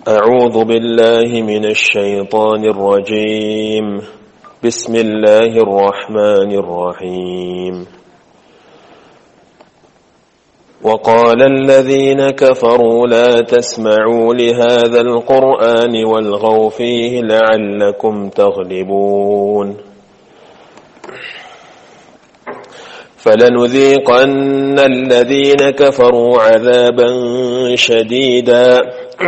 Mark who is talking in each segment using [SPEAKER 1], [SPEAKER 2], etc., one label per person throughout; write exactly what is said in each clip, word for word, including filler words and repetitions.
[SPEAKER 1] أعوذ بالله من الشيطان الرجيم. بسم الله الرحمن الرحيم. وقال الذين كفروا لا تسمعوا لهذا القرآن والغوا فيه لعلكم تغلبون. فلنذيقن الذين كفروا عذابا شديدا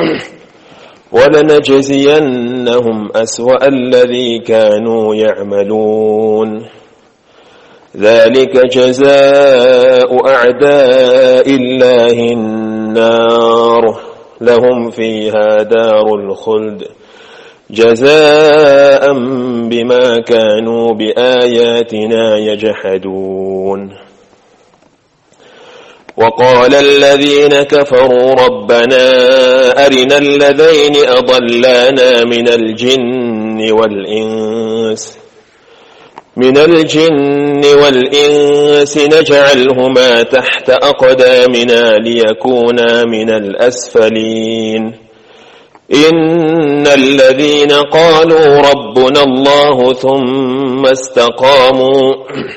[SPEAKER 1] ولنجزينهم أسوأ الذي كانوا يعملون. ذلك جزاء أعداء الله النار لهم فيها دار الخلد جزاء بما كانوا بآياتنا يجحدون. وقال الذين كفروا ربنا أرنا الذين أضلانا من الجن والإنس من الجن والإنس نجعلهما تحت أقدامنا ليكونا من الأسفلين. إن الذين قالوا ربنا الله ثم استقاموا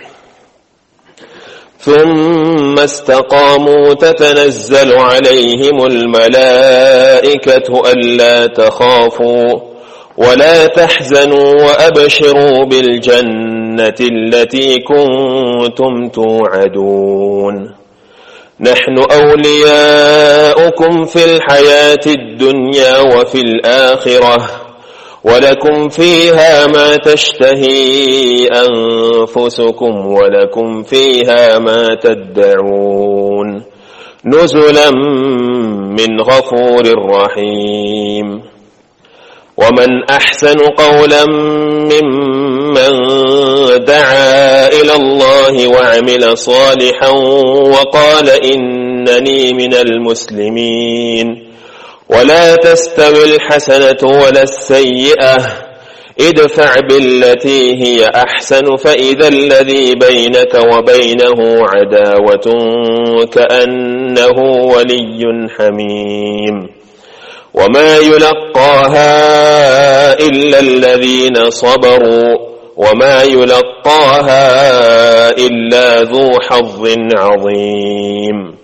[SPEAKER 1] ثم استقاموا تتنزل عليهم الملائكة ألا تخافوا ولا تحزنوا وأبشروا بالجنة التي كنتم توعدون. نحن أولياؤكم في الحياة الدنيا وفي الآخرة ولكم فيها ما تشتهي أنفسكم ولكم فيها ما تدعون نزلا من غفور رحيم. ومن أحسن قولا ممن دعا إلى الله وعمل صالحا وقال إنني من المسلمين. ولا تستوي الحسنة ولا السيئة ادفع بالتي هي أحسن فإذا الذي بينك وبينه عداوة كأنه ولي حميم. وما يلقاها إلا الذين صبروا وما يلقاها إلا ذو حظ عظيم.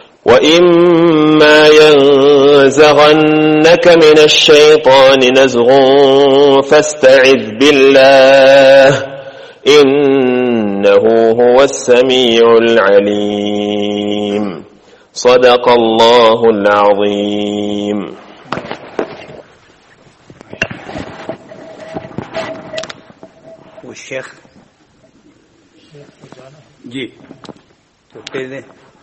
[SPEAKER 1] وإما ينزغنك من الشيطان نزغ فاستعذ بالله إنه هو السميع العليم. صدق الله العظيم.
[SPEAKER 2] والشيخ जी तो कह दे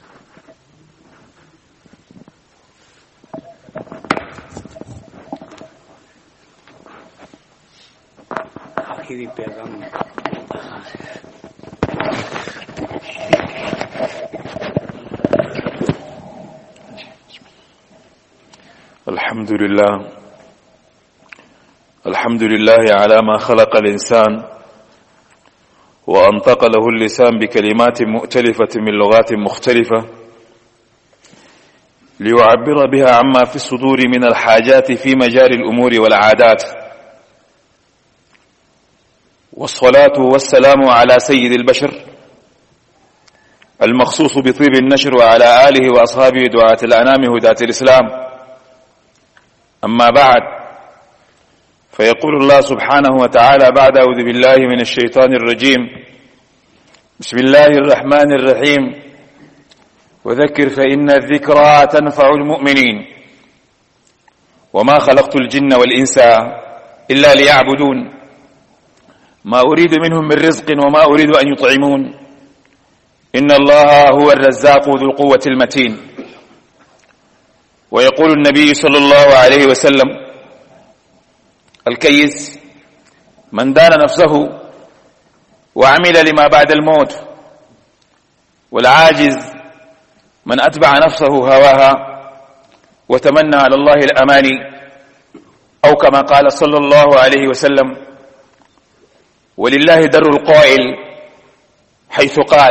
[SPEAKER 2] आखिरी पैगाम
[SPEAKER 3] الحمد لله الحمد لله على ما خلق الإنسان وأنطق له اللسان بكلمات مؤتلفة من لغات مختلفة ليعبر بها عما في الصدور من الحاجات في مجال الأمور والعادات. والصلاة والسلام على سيد البشر المخصوص بطيب النشر وعلى آله وأصحابه دعاة الأنام هداة الإسلام. أما بعد، فيقول الله سبحانه وتعالى بعد أعوذ بالله من الشيطان الرجيم: بسم الله الرحمن الرحيم. وذكر فإن الذكرى تنفع المؤمنين وما خلقت الجن والإنس إلا ليعبدون ما أريد منهم من رزق وما أريد أن يطعمون إن الله هو الرزاق ذو القوة المتين. ويقول النبي صلى الله عليه وسلم: الكيس من دان نفسه وعمل لما بعد الموت، والعاجز من أتبع نفسه هواها وتمنى على الله الأماني، أو كما قال صلى الله عليه وسلم: ولله در القائل حيث قال: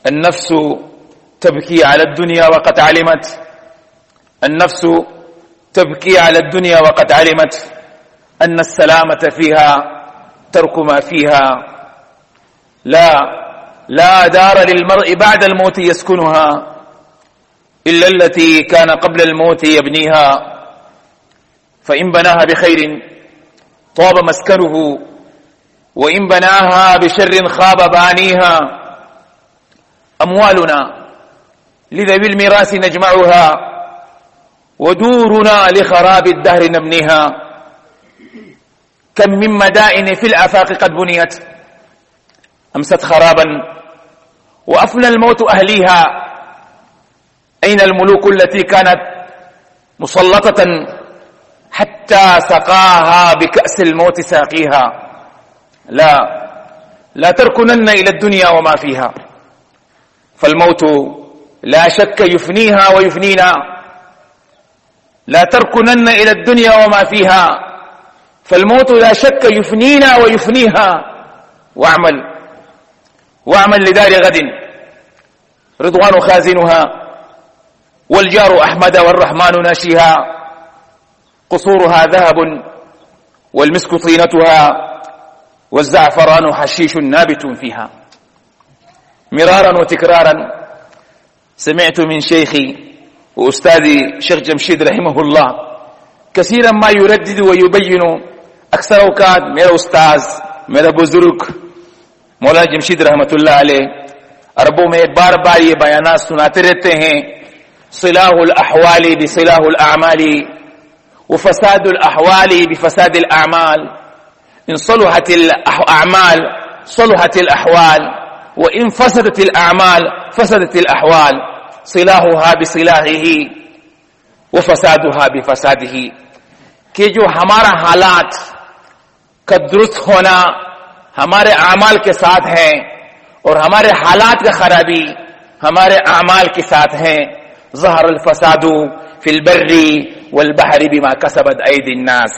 [SPEAKER 3] النفس تبكي على الدنيا وقد علمت، النفس تبكي على الدنيا وقد علمت أن السلامة فيها ترك ما فيها. لا لا دار للمرء بعد الموت يسكنها إلا التي كان قبل الموت يبنيها، فإن بناها بخير طاب مسكنه وإن بناها بشر خاب بانيها. أموالنا لذوي الميراث نجمعها ودورنا لخراب الدهر نبنيها. كم من مدائن في الآفاق قد بنيت أمست خرابا وأفنى الموت أهليها. أين الملوك التي كانت مسلطة حتى سقاها بكأس الموت ساقيها؟ لا لا تركنن إلى الدنيا وما فيها، فالموت لا شك يفنيها ويفنينا. لا تركنن إلى الدنيا وما فيها، فالموت لا شك يفنينا ويفنيها. واعمل واعمل لدار غد رضوان خازنها والجار أحمد والرحمن ناشيها. قصورها ذهب والمسك طينتها والزعفران حشيش نابت فيها. مرارا وتكرارا سمعت من شيخي وأستاذي شيخ جمشيد رحمه الله كثيرا ما يردد ويبين. اکثر اوقات میرا استاذ میرا بزرگ مولانا جمشید رحمت اللہ علیہ عربوں میں بار بار یہ بیانات سناتے رہتے ہیں، صلاح الاحوال بصلاح الاعمال وفساد الاحوال بفساد الاعمال. ان صلحت الاعمال صلحت الاحوال وان فسدت الاعمال فسدت الاحوال. صلاحها بصلاحه وفسادها بفساده. کہ جو ہمارا حالات کا درست ہونا ہمارے اعمال کے ساتھ ہے اور ہمارے حالات کا خرابی ہمارے اعمال کے ساتھ ہے. ظہر الفساد فی البر والبحر بما کسبت ایدی الناس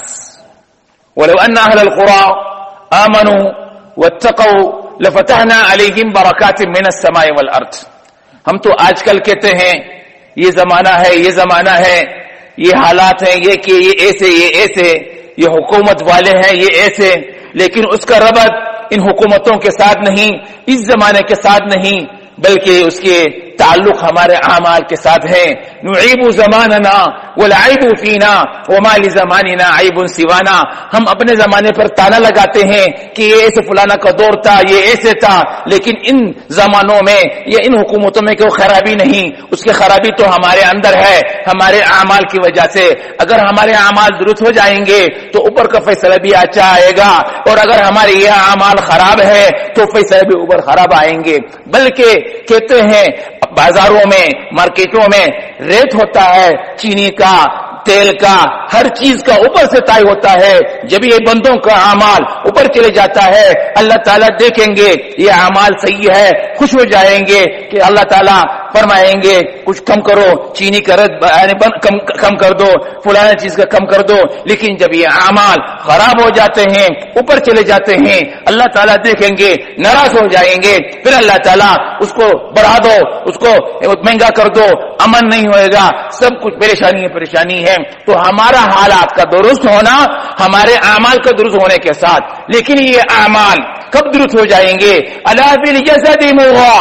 [SPEAKER 3] ولو ان اہل القرى آمنوا واتقوا لفتحنا علیہم برکات من السماء والارض. ہم تو آج کل کہتے ہیں یہ زمانہ ہے یہ زمانہ ہے یہ حالات ہیں یہ کہ یہ ایسے یہ ایسے یہ حکومت والے ہیں یہ ایسے، لیکن اس کا ربط ان حکومتوں کے ساتھ نہیں، اس زمانے کے ساتھ نہیں، بلکہ اس کے تعلق ہمارے اعمال کے ساتھ ہے. نعیب زماننا والعیب فینا وما لزماننا عیب سوانا. ہم اپنے زمانے پر تانا لگاتے ہیں کہ یہ ایسے فلانا کا دور تھا یہ ایسے تھا، لیکن ان زمانوں میں یا ان حکومتوں میں کوئی خرابی نہیں، اس کی خرابی تو ہمارے اندر ہے ہمارے اعمال کی وجہ سے. اگر ہمارے اعمال درست ہو جائیں گے تو اوپر کا فیصلہ بھی اچھا آئے گا، اور اگر ہمارے یہ اعمال خراب ہے تو فیصلہ بھی اوپر خراب آئیں گے. بلکہ کہتے ہیں بازاروں میں مارکیٹوں میں ریٹ ہوتا ہے چینی کا تیل کا ہر چیز کا اوپر سے طے ہوتا ہے. جب یہ بندوں کا اعمال اوپر چلے جاتا ہے اللہ تعالیٰ دیکھیں گے یہ اعمال صحیح ہے، خوش ہو جائیں گے کہ اللہ تعالیٰ فرمائیں گے کچھ کم کرو، چینی کا ریٹ کم کم کر دو، فلانا چیز کا کم کر دو. لیکن جب یہ اعمال خراب ہو جاتے ہیں اوپر چلے جاتے ہیں اللہ تعالیٰ دیکھیں گے ناراض ہو جائیں گے، پھر اللہ تعالیٰ اس کو بڑھا دو اس کو مہنگا کر دو، امن نہیں ہوئے گا، سب کچھ پریشانی ہے پریشانی ہے. تو ہمارا حالات کا درست ہونا ہمارے اعمال کا درست ہونے کے ساتھ. لیکن یہ اعمال کب درست ہو جائیں گے؟ الا بالجسد مضغہ،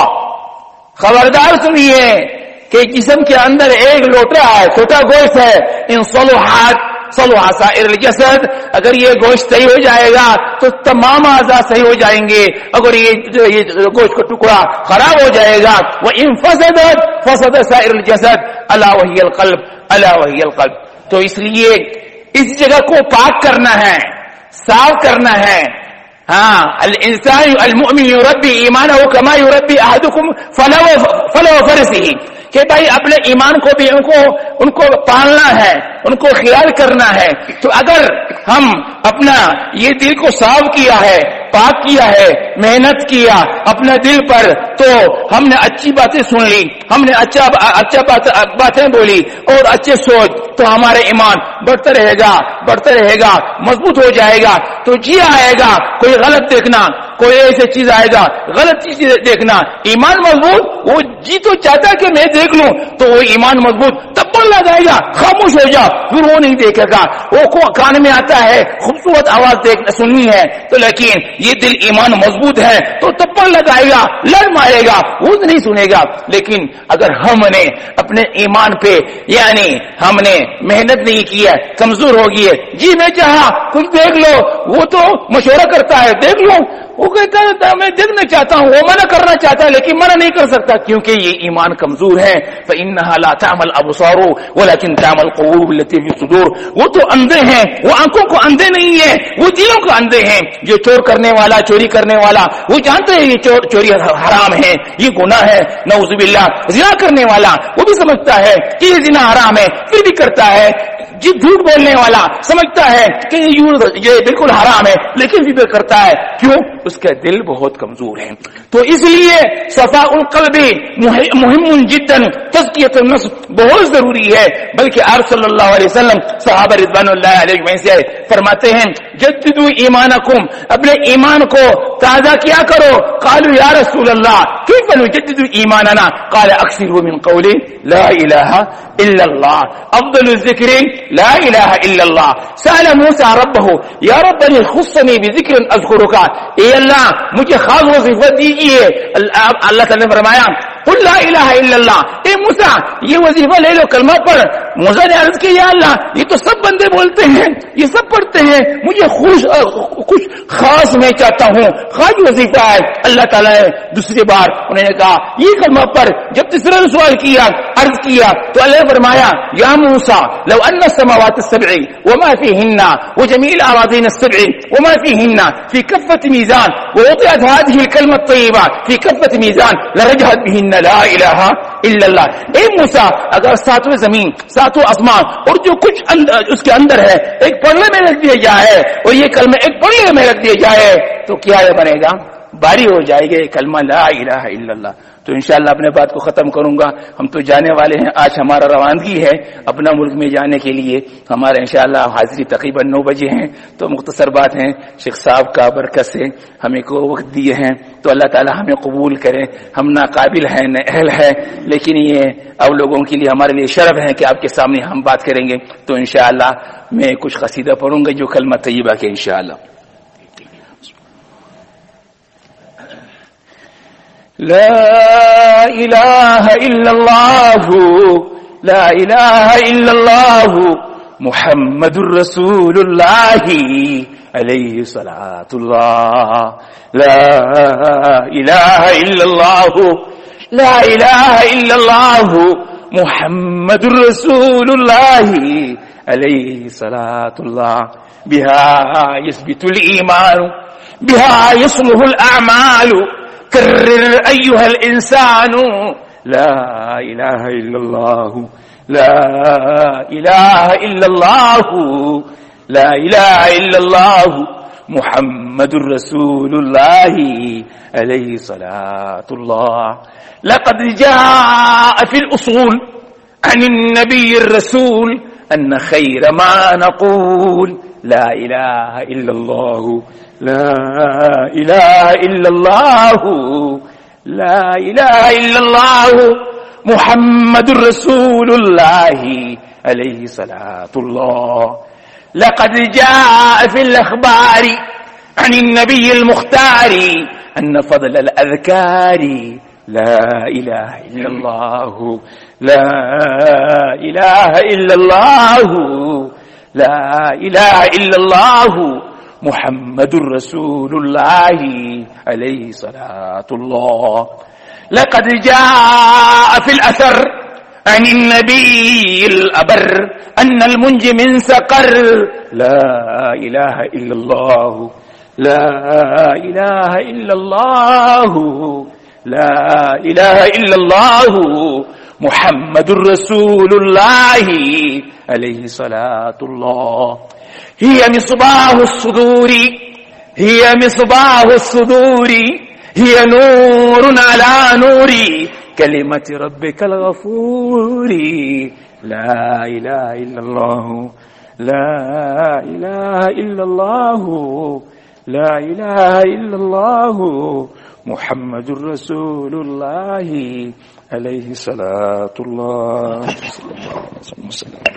[SPEAKER 3] خبردار سنیے کہ جسم کے اندر ایک لوٹا ہے چھوٹا گوشت ہے. ان صلحات صلح سائر الجسد، اگر یہ گوشت صحیح ہو جائے گا تو تمام اعضاء صحیح ہو جائیں گے. اگر یہ یہ گوشت کا ٹکڑا خراب ہو جائے گا وان فسدت فسد سائر الجسد الا وهي القلب الا وهي القلب. تو اس لیے اس جگہ کو پاک کرنا ہے، صاف کرنا ہے. ہاں الانسان المؤمن يربي ایمانه كما يربي احدكم فلو فلو فرسه، کہ بھائی اپنے ایمان کو بھی ان کو ان کو پالنا ہے ان کو خیال کرنا ہے. تو اگر ہم اپنا یہ دل کو صاف کیا ہے پاک کیا ہے محنت کیا اپنے دل پر تو ہم نے اچھی باتیں سن لی ہم نے اچھا اچھا باتیں بولی اور اچھے سوچ تو ہمارے ایمان بڑھتا رہے گا بڑھتا رہے گا مضبوط ہو جائے گا. تو جی آئے گا کوئی غلط دیکھنا کوئی ایسی چیز آئے گا غلط چیز دیکھنا ایمان مضبوط وہ جی تو چاہتا کہ میں دیکھ لوں تو وہ ایمان مضبوط تب تپن لگائے گا خاموش ہو جا, پھر وہ نہیں دیکھے گا. وہ کان میں آتا ہے خوبصورت آواز دیکھ سننی ہے تو لیکن یہ دل ایمان مضبوط ہے تو تپن لگائے گا, لڑ مارے گا, وہ نہیں سنے گا. لیکن اگر ہم نے اپنے ایمان پہ یعنی ہم نے محنت نہیں کی ہے, کمزور ہو گئی ہے, جی میں چاہا کچھ دیکھ لو, وہ تو مشورہ کرتا ہے دیکھ لو, وہ کہتا ہے میں دیکھنا چاہتا ہوں, وہ منع کرنا چاہتا ہے لیکن منع نہیں کر سکتا کیونکہ یہ ایمان کمزور ہے. فإنها لا تعمى الأبصار ولكن تعمى القلوب التي في الصدور. وہ تو اندھے ہیں, وہ آنکھوں کو اندھے نہیں ہے, وہ دلوں کو اندھے ہیں. جو چور کرنے والا, چوری کرنے والا, وہ جانتے ہیں یہ چور چوری حرام ہے, یہ گناہ ہے, نعوذ باللہ. زنا کرنے والا وہ بھی سمجھتا ہے کہ یہ زنا حرام ہے پھر بھی کرتا ہے. جی جھوٹ بولنے والا سمجھتا ہے کہ یہ بالکل حرام ہے لیکن بھی کرتا ہے. کیوں؟ اس کا دل بہت کمزور ہے. تو اس لیے صفاء القلب مهم جدا, تزکیۃ النفس بہت ضروری ہے. بلکہ آپ صلی اللہ علیہ وسلم صحابہ رضوان اللہ علیہ سے فرماتے ہیں جددوا ایمانکم, اپنے ایمان کو تازہ کیا کرو. قالوا یا رسول اللہ کیف نجدد ایماننا, قال اکثروا من قول لا الہ الا اللہ افضل الذکر لا الہ الا اللہ. سأل موسیٰ ربہ یا ربنی خصنی بذکر اذکرک, اے اللہ مجھے خاص وظیفہ دیجیے. اللہ تعالی نے فرمایا قل لا الہ الا اللہ, اے موسیٰ یہ وظیفہ لے لو, کلمہ پڑھ. موسیٰ نے عرض کیا یا اللہ یہ تو سب بندے بولتے ہیں, یہ سب پڑھتے ہیں, مجھے خوش کچھ خاص میں چاہتا ہوں, خاص وظیفہ ہے. اللہ تعالیٰ نے دوسری بار انہوں نے کہا یہ کلمہ پڑھ. جب تیسرا سوال کیا, عرض کیا, تو اللہ نے فرمایا یا موسیٰ لو ان السماوات السبع وما فيهن وجميع الاراضين السبع وما فيهن في كفة ميزان ووضعت هذه الكلمة الطيبة في كفة ميزان لرجحت بهن لا الہ الا اللہ. اے موسیٰ اگر ساتویں زمین, ساتوں آسمان اور جو کچھ اس کے اندر ہے ایک پڑھنے میں رکھ دیا جائے اور یہ کلمہ ایک پڑھنے میں رکھ دیا جائے تو کیا یہ بنے گا؟ باری ہو جائے گا کلمہ لا الہ الا اللہ. تو انشاءاللہ اپنے بات کو ختم کروں گا. ہم تو جانے والے ہیں, آج ہمارا روانگی ہے اپنا ملک میں جانے کے لیے. ہمارا انشاءاللہ حاضری تقریباً نو بجے ہیں. تو مختصر بات ہیں, شیخ صاحب کا برکت سے ہمیں کو وقت دیے ہیں تو اللہ تعالی ہمیں قبول کرے. ہم ناقابل ہیں, نہ اہل ہے, لیکن یہ اب لوگوں کے لیے ہمارے لیے شرف ہے کہ آپ کے سامنے ہم بات کریں گے. تو انشاءاللہ میں کچھ قصیدہ پڑھوں گا جو کلمہ طیبہ کے انشاءاللہ. لا الہ الا اللہ, لا الہ الا اللہ محمد الرسول اللہ علیہ صلاۃ اللہ. لا الہ الا اللہ, لا الہ الا اللہ محمد الرسول اللہ علیہ صلاۃ اللہ. بها يثبت الایمان, بها يصلح الاعمال, كرر أيها الإنسان لا إله إلا الله, لا إله إلا الله, لا إله إلا الله محمد رسول الله عليه صلاة الله. لقد جاء في الأصول عن النبي الرسول أن خير ما نقول لا إله إلا الله, لا إله إلا الله, لا إله إلا الله محمد رسول الله عليه صلاة الله. لقد جاء في الأخبار عن النبي المختار أن فضل الأذكار لا إله إلا الله, لا إله إلا الله, لا إله إلا الله محمد رسول الله عليه صلاة الله. لقد جاء في الأثر عن النبي الأبر أن المنجي من سقر لا إله إلا الله, لا إله إلا الله, لا إله إلا الله محمد رسول الله عليه صلاة الله. هي مصباح الصدور, هي مصباح الصدور, هي نور على نور كلمة ربك الغفور. لا إله إلا الله, لا إله إلا الله, لا إله إلا الله محمد رسول الله علیہ صلاۃ اللہ صلی اللہ علیہ وسلم.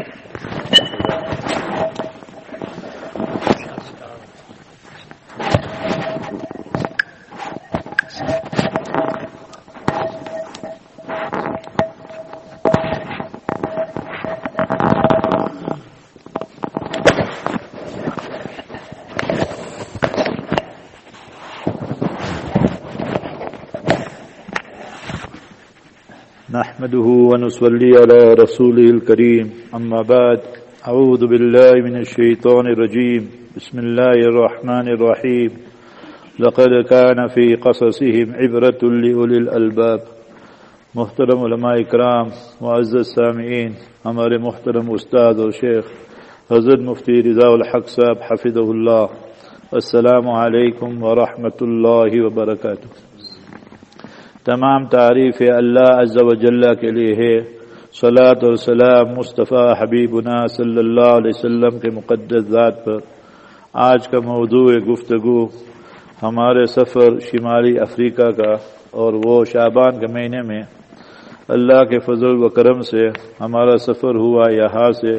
[SPEAKER 4] نحمده ونصلي على رسوله الكريم أما بعد أعوذ بالله من الشيطان الرجيم بسم الله الرحمن الرحيم لقد كان في قصصهم عبرة لأولي الألباب. محترم علماء اکرام، معزز سامعین، ہمارے محترم استاد اور شیخ حضرت مفتی رضا الحق صاحب حفظہ اللہ، السلام علیکم ورحمۃ اللہ وبرکاتہ. تمام تعریف اللہ عز و جل کے لیے ہے. صلاۃ اور سلام مصطفیٰ حبیبنا صلی اللہ علیہ وسلم کے مقدس ذات پر. آج کا موضوع گفتگو ہمارے سفر شمالی افریقہ کا، اور وہ شعبان کے مہینے میں اللہ کے فضل و کرم سے ہمارا سفر ہوا یہاں سے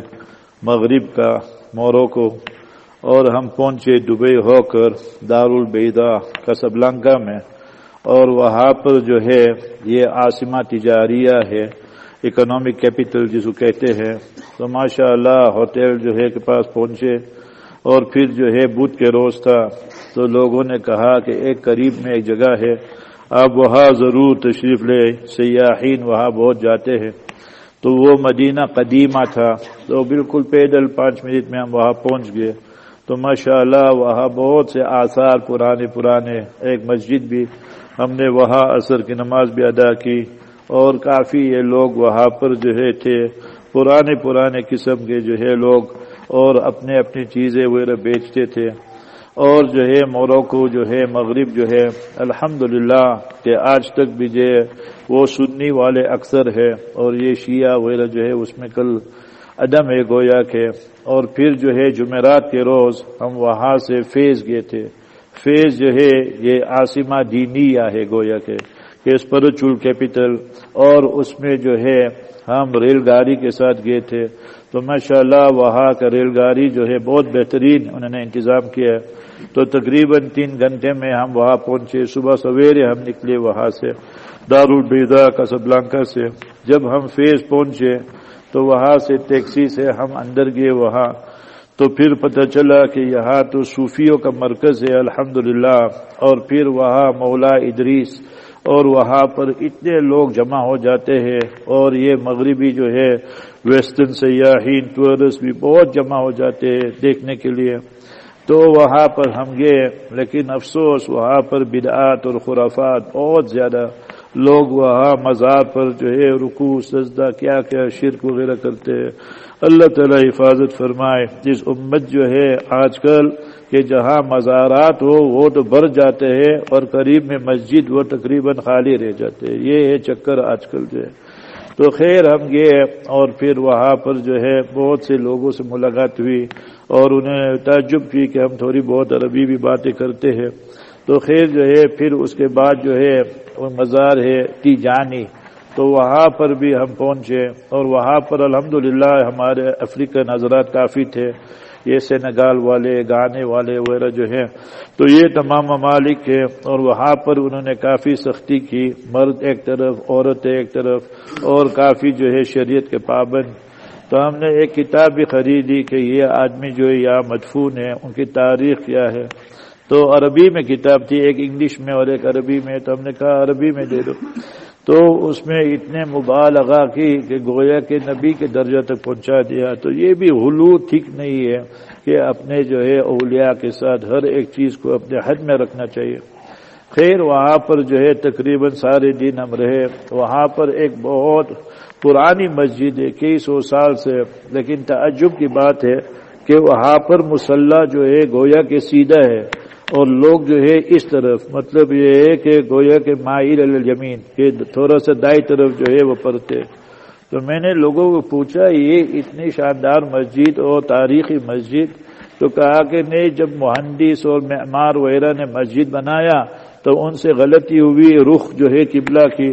[SPEAKER 4] مغرب کا موروکو، اور ہم پہنچے دبئی ہو کر دارالبیضا کاسبلانکا میں، اور وہاں پر جو ہے یہ عاصمہ تجاریہ ہے، اکنامک کیپٹل جس کو کہتے ہیں. تو ماشاء اللہ ہوٹل جو ہے کے پاس پہنچے، اور پھر جو ہے بدھ کے روز تھا، تو لوگوں نے کہا کہ ایک قریب میں ایک جگہ ہے، آپ وہاں ضرور تشریف لے، سیاحین وہاں بہت جاتے ہیں. تو وہ مدینہ قدیمہ تھا، تو بالکل پیدل پانچ منٹ میں ہم وہاں پہنچ گئے. تو ماشاءاللہ وہاں بہت سے آثار پرانے پرانے، ایک مسجد بھی ہم نے وہاں عصر کی نماز بھی ادا کی، اور کافی یہ لوگ وہاں پر جو ہے تھے، پرانے پرانے قسم کے جو ہے لوگ، اور اپنے اپنی چیزیں وغیرہ بیچتے تھے. اور جو ہے موروکو جو ہے مغرب جو ہے الحمدللہ کہ آج تک بھی جو ہے وہ سنی والے اکثر ہے، اور یہ شیعہ وغیرہ جو ہے اس میں کل عدم ہے گویا کے. اور پھر جو ہے جمعرات کے روز ہم وہاں سے فیض گئے تھے. فیض جو ہے یہ عاصمہ دینیہ ہے گویا کے کہ اسپرچول کیپٹل، اور اس میں جو ہے ہم ریل گاڑی کے ساتھ گئے تھے. تو ماشاءاللہ وہاں کا ریل گاڑی جو ہے بہت بہترین انہوں نے انتظام کیا. تو تقریباً تین گھنٹے میں ہم وہاں پہنچے. صبح سویرے ہم نکلے وہاں سے دارالبیضا کاسبلانکا سے. جب ہم فیض پہنچے تو وہاں سے ٹیکسی سے ہم اندر گئے وہاں. تو پھر پتہ چلا کہ یہاں تو صوفیوں کا مرکز ہے الحمدللہ. اور پھر وہاں مولا ادریس، اور وہاں پر اتنے لوگ جمع ہو جاتے ہیں، اور یہ مغربی جو ہے ویسٹرن سیاحین ٹورسٹ بھی بہت جمع ہو جاتے ہیں دیکھنے کے لیے. تو وہاں پر ہم گئے، لیکن افسوس وہاں پر بدعات اور خرافات بہت زیادہ. لوگ وہاں مزار پر جو ہے رکوع سجدہ کیا کیا شرک وغیرہ کرتے ہیں. اللہ تعالی حفاظت فرمائے. جس امت جو ہے آج کل کہ جہاں مزارات ہو وہ تو بھر جاتے ہیں، اور قریب میں مسجد وہ تقریباً خالی رہ جاتے ہیں. یہ ہے چکر آج کل جو ہے. تو خیر ہم گئے، اور پھر وہاں پر جو ہے بہت سے لوگوں سے ملاقات ہوئی، اور انہیں تعجب کی کہ ہم تھوڑی بہت عربی بھی باتیں کرتے ہیں. تو خیر جو ہے پھر اس کے بعد جو ہے وہ مزار ہے تیجانی، تو وہاں پر بھی ہم پہنچے. اور وہاں پر الحمدللہ ہمارے افریقن حضرات کافی تھے، یہ سینگال والے، گانے والے وغیرہ جو ہیں. تو یہ تمام ممالک ہے، اور وہاں پر انہوں نے کافی سختی کی، مرد ایک طرف عورتیں ایک طرف، اور کافی جو ہے شریعت کے پابند. تو ہم نے ایک کتاب بھی خریدی کہ یہ آدمی جو ہے یہاں مدفون ہے، ان کی تاریخ کیا ہے. تو عربی میں کتاب تھی، ایک انگلش میں اور ایک عربی میں. تو ہم نے کہا عربی میں دے دو. تو اس میں اتنے مبالغہ کی کہ گویا کے نبی کے درجہ تک پہنچا دیا. تو یہ بھی غلو ٹھیک نہیں ہے کہ اپنے جو ہے اولیاء کے ساتھ ہر ایک چیز کو اپنے حد میں رکھنا چاہیے. خیر وہاں پر جو ہے تقریباً سارے دن ہم رہے. وہاں پر ایک بہت پرانی مسجد ہے کئی سو سال سے، لیکن تعجب کی بات ہے کہ وہاں پر مصلی جو ہے گویا کے سیدھا ہے، اور لوگ جو ہے اس طرف، مطلب یہ ہے کہ گویا کے مائل علی الیمین کہ تھوڑا سا دائیں طرف جو ہے وہ پڑھتے. تو میں نے لوگوں کو پوچھا یہ اتنی شاندار مسجد اور تاریخی مسجد، تو کہا کہ نہیں، جب مہندس اور معمار وغیرہ نے مسجد بنایا تو ان سے غلطی ہوئی، رخ جو ہے قبلہ کی.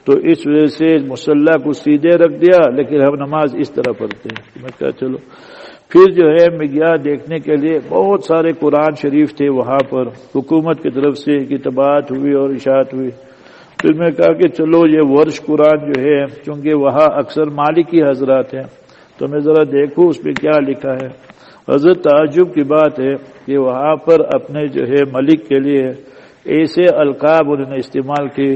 [SPEAKER 4] تو اس وجہ سے مصلی کو سیدھے رکھ دیا، لیکن ہم نماز اس طرح پڑھتے ہیں۔ میں کہا چلو پھر جو ہے میں گیا دیکھنے کے لیے، بہت سارے قرآن شریف تھے وہاں پر، حکومت کی طرف سے کتابات ہوئی اور اشاعت ہوئی۔ پھر میں کہا کہ چلو یہ ورش قرآن جو ہے، چونکہ وہاں اکثر مالکی حضرات ہیں، تو میں ذرا دیکھوں اس پہ کیا لکھا ہے۔ حضرت تعجب کی بات ہے کہ وہاں پر اپنے جو ہے ملک کے لیے ایسے القاب انہوں نے استعمال کی،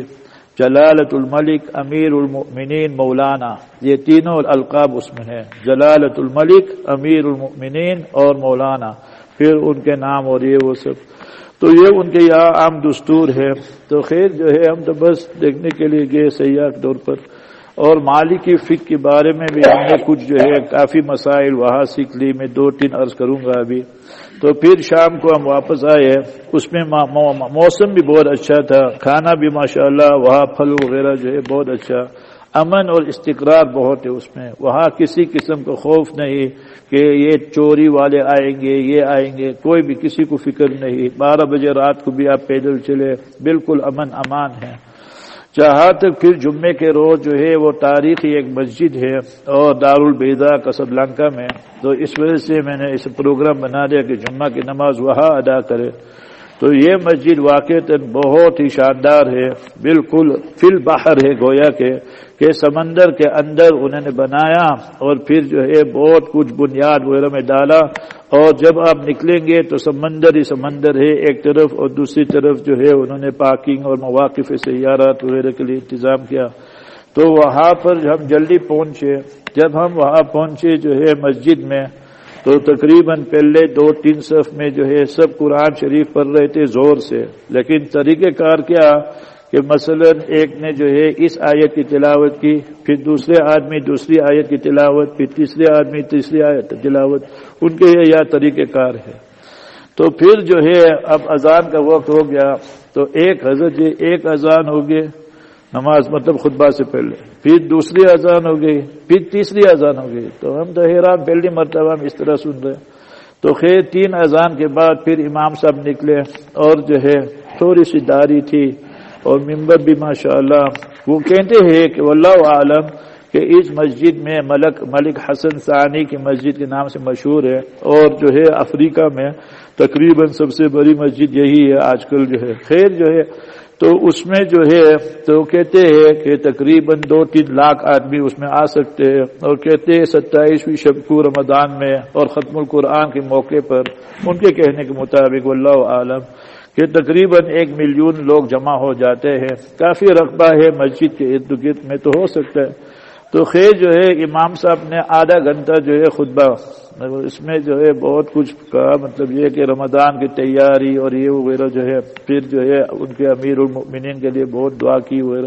[SPEAKER 4] جلالت الملک، امیر المؤمنین، مولانا، یہ تینوں القاب اس میں ہیں، جلالت الملک، امیر المؤمنین اور مولانا، پھر ان کے نام اور یہ وہ سب، تو یہ ان کے یہاں عام دستور ہے۔ تو خیر جو ہے ہم تو بس دیکھنے کے لیے گئے سیاح کے طور پر، اور مالکی فقہ کے بارے میں بھی ہم نے کچھ جو ہے کافی مسائل وہاں سیکھ لی، میں دو تین عرض کروں گا ابھی۔ تو پھر شام کو ہم واپس آئے، اس میں موسم بھی بہت اچھا تھا، کھانا بھی ماشاءاللہ وہاں پھل وغیرہ جو ہے بہت اچھا، امن اور استقرار بہت ہے اس میں، وہاں کسی قسم کا خوف نہیں کہ یہ چوری والے آئیں گے، یہ آئیں گے، کوئی بھی کسی کو فکر نہیں۔ بارہ بجے رات کو بھی آپ پیدل چلے، بالکل امن امان ہے۔ جہاں تک پھر جمعے کے روز جو ہے وہ تاریخی ایک مسجد ہے اور دارالبیضاء کاسابلانکا میں، تو اس وجہ سے میں نے اس پروگرام بنا دیا کہ جمعہ کی نماز وہاں ادا کرے۔ تو یہ مسجد واقعتاً بہت ہی شاندار ہے، بالکل فی البحر ہے، گویا کہ کہ سمندر کے اندر انہوں نے بنایا، اور پھر جو ہے بہت کچھ بنیاد وغیرہ میں ڈالا، اور جب آپ نکلیں گے تو سمندر ہی سمندر ہے ایک طرف، اور دوسری طرف جو ہے انہوں نے پارکنگ اور مواقف سیارات وغیرہ کے لیے انتظام کیا۔ تو وہاں پر ہم جلدی پہنچے، جب ہم وہاں پہنچے جو ہے مسجد میں، تو تقریباً پہلے دو تین صف میں جو ہے سب قرآن شریف پڑھ رہے تھے زور سے، لیکن طریقہ کار کیا کہ مثلا ایک نے جو ہے اس آیت کی تلاوت کی، پھر دوسرے آدمی دوسری آیت کی تلاوت، پھر تیسرے آدمی تیسری آیت کی تلاوت، ان کے یہ طریقہ کار ہے۔ تو پھر جو ہے اب اذان کا وقت ہو گیا، تو ایک حضرت جی ایک اذان ہو گئی نماز مطلب خطبہ سے پہلے، پھر دوسری اذان ہو گئی، پھر تیسری اذان ہو گئی، تو ہم تو حیران، پہلی مرتبہ ہم اس طرح سن رہے۔ تو خیر تین اذان کے بعد پھر امام صاحب نکلے، اور جو ہے تھوڑی سی داڑھی تھی اور ممبر بھی ماشاءاللہ، وہ کہتے ہیں کہ واللہ عالم کہ اس مسجد میں ملک ملک حسن ثانی کی مسجد کے نام سے مشہور ہے، اور جو ہے افریقہ میں تقریباً سب سے بڑی مسجد یہی ہے آج کل جو ہے۔ خیر جو ہے تو اس میں جو ہے تو کہتے ہیں کہ تقریباً دو تین لاکھ آدمی اس میں آ سکتے ہیں، اور کہتے ہیں ستائیسویں شب کو رمضان میں اور ختم القرآن کے موقع پر، ان کے کہنے کے مطابق واللہ عالم کہ تقریباً ایک ملین لوگ جمع ہو جاتے ہیں، کافی رقبہ ہے مسجد کے ارد گرد میں، تو ہو سکتا ہے۔ تو خیر جو ہے امام صاحب نے آدھا گھنٹہ جو ہے خطبہ، اس میں جو ہے بہت کچھ کہا، مطلب یہ کہ رمضان کی تیاری اور یہ وغیرہ جو ہے، پھر جو ہے ان کے امیر المؤمنین کے لیے بہت دعا کی وغیرہ،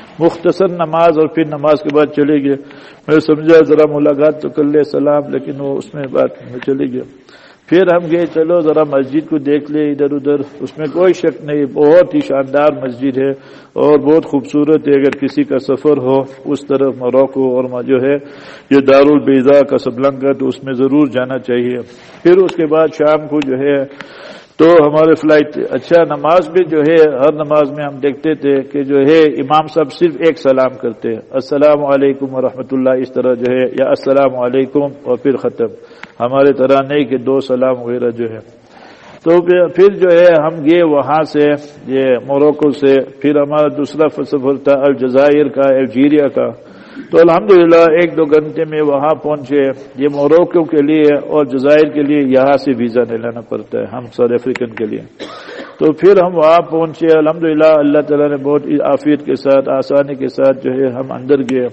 [SPEAKER 4] مختصر نماز، اور پھر نماز کے بعد چلے گئے۔ میں سمجھا ذرا ملاقات تو کر لے سلام، لیکن وہ اس میں بات میں چلے گئے۔ پھر ہم گئے چلو ذرا مسجد کو دیکھ لے ادھر ادھر، اس میں کوئی شک نہیں بہت ہی شاندار مسجد ہے اور بہت خوبصورت ہے، اگر کسی کا سفر ہو اس طرف موروکو اور جو ہے یہ دارالبیضاء کاسابلانکا تو اس میں ضرور جانا چاہیے۔ پھر اس کے بعد شام کو جو ہے تو ہمارے فلائٹ، اچھا نماز بھی جو ہے ہر نماز میں ہم دیکھتے تھے کہ جو ہے امام صاحب صرف ایک سلام کرتے ہیں، السلام علیکم ورحمۃ اللہ، اس طرح جو ہے، یا السلام علیکم اور پھر ختم، ہمارے طرح نہیں کہ دو سلام وغیرہ جو ہے۔ تو پھر جو ہے ہم گئے وہاں سے یہ موروکو سے، پھر ہمارا دوسرا سفر تھا الجزائر کا، الجیریا کا، تو الحمدللہ ایک دو گھنٹے میں وہاں پہنچے۔ یہ موروکو کے لیے اور جزائر کے لیے یہاں سے ویزا نہیں لینا پڑتا ہے، ہم ساؤتھ افریقن کے لیے۔ تو پھر ہم وہاں پہنچے، الحمدللہ اللہ تعالیٰ نے بہت عافیت کے ساتھ آسانی کے ساتھ جو ہے ہم اندر گئے۔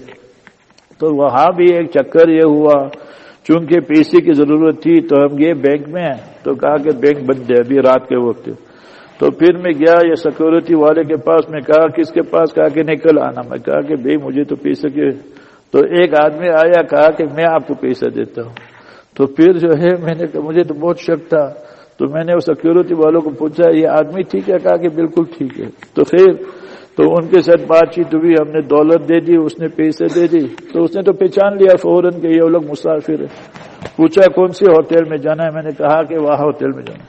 [SPEAKER 4] تو وہاں بھی ایک چکر یہ ہوا، چونکہ پیسے کی ضرورت تھی تو ہم گئے بینک میں، تو کہا کہ بینک بند ہے ابھی رات کے وقت۔ تو پھر میں گیا یہ سیکورٹی والے کے پاس، میں کہا کس کے پاس، کہا کہ نہیں کل آنا۔ میں کہا کہ بھئی مجھے تو پیسے کے، تو ایک آدمی آیا کہا کہ میں آپ کو پیسہ دیتا ہوں۔ تو پھر جو ہے میں نے کہا مجھے تو بہت شک تھا، تو میں نے اس سیکورٹی والوں کو پوچھا یہ آدمی ٹھیک ہے، کہا کہ بالکل ٹھیک ہے۔ تو پھر تو ان کے ساتھ بات چیت ہوئی، ہم نے دولت دے دی، اس نے پیسے دے دی، تو اس نے تو پہچان لیا فوراً کہ یہ لوگ مسافر ہے۔ پوچھا کون سے ہوٹل میں جانا ہے، میں نے کہا کہ وہاں ہوٹل میں جانا ہے۔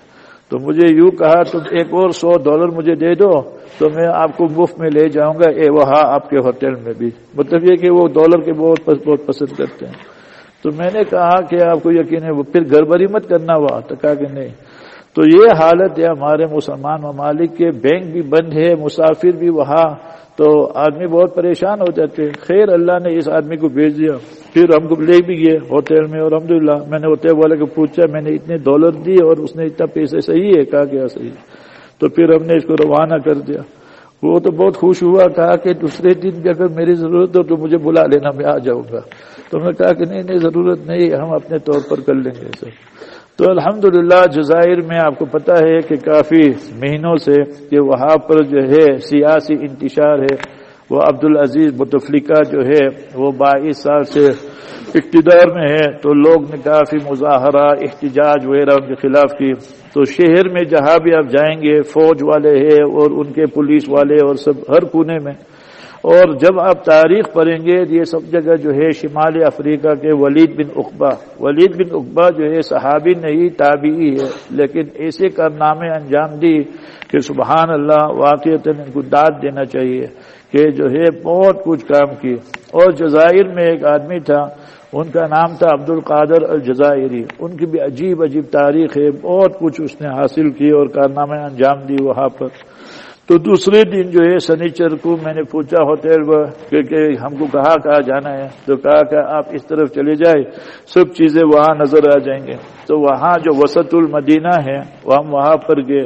[SPEAKER 4] تو مجھے یوں کہا تم ایک اور سو ڈالر مجھے دے دو تو میں آپ کو مفت میں لے جاؤں گا اے وہاں آپ کے ہوٹل میں بھی. مطلب یہ کہ وہ ڈالر کے بہت بہت پسند کرتے ہیں. تو میں نے کہا کہ آپ کو یقین ہے وہ پھر گڑبڑی مت کرنا ہوا. تو کہا کہ نہیں. تو یہ حالت ہے ہمارے مسلمان ممالک کے, بینک بھی بند ہے, مسافر بھی وہاں, تو آدمی بہت پریشان ہو جاتے ہیں. خیر اللہ نے اس آدمی کو بھیج دیا, پھر ہم کو لے بھی گئے ہوٹل میں, اور الحمدللہ میں نے ہوٹل والے کو پوچھا میں نے اتنے ڈالر دیے اور اس نے اتنا پیسے صحیح ہے, کہا کیا صحیح ہے. تو پھر ہم نے اس کو روانہ کر دیا. وہ تو بہت خوش ہوا, کہا کہ دوسرے دن بھی اگر میری ضرورت ہو تو مجھے بلا لینا, میں آ جاؤں گا. تو میں نے کہا کہ نہیں نہیں ضرورت نہیں, ہم اپنے طور پر کر لیں گے سر. تو الحمدللہ جزائر میں آپ کو پتہ ہے کہ کافی مہینوں سے کہ وہاں پر جو ہے سیاسی انتشار ہے. وہ عبدالعزیز بوتفلیکا جو ہے وہ بائیس سال سے اقتدار میں ہے, تو لوگ نے کافی مظاہرہ احتجاج وغیرہ ان کے خلاف کی. تو شہر میں جہاں بھی آپ جائیں گے فوج والے ہیں اور ان کے پولیس والے اور سب ہر کونے میں. اور جب آپ تاریخ پڑھیں گے یہ سب جگہ جو ہے شمالی افریقہ کے ولید بن عقبہ, ولید بن عقبہ جو ہے صحابی نہیں تابعی ہے, لیکن ایسے کارنامے انجام دی کہ سبحان اللہ واقعتاً ان کو داد دینا چاہیے کہ جو ہے بہت کچھ کام کی. اور جزائر میں ایک آدمی تھا, ان کا نام تھا عبد القادر الجزائری. ان کی بھی عجیب عجیب تاریخ ہے, بہت کچھ اس نے حاصل کی اور کارنامے انجام دی وہاں پر. تو دوسرے دن جو ہے سنیچر کو میں نے پوچھا ہوٹل پر کہ ہم کو کہاں کہاں جانا ہے, تو کہا کہ آپ اس طرف چلے جائے سب چیزیں وہاں نظر آ جائیں گے. تو وہاں جو وسط المدینہ ہے ہم وہاں پر گئے,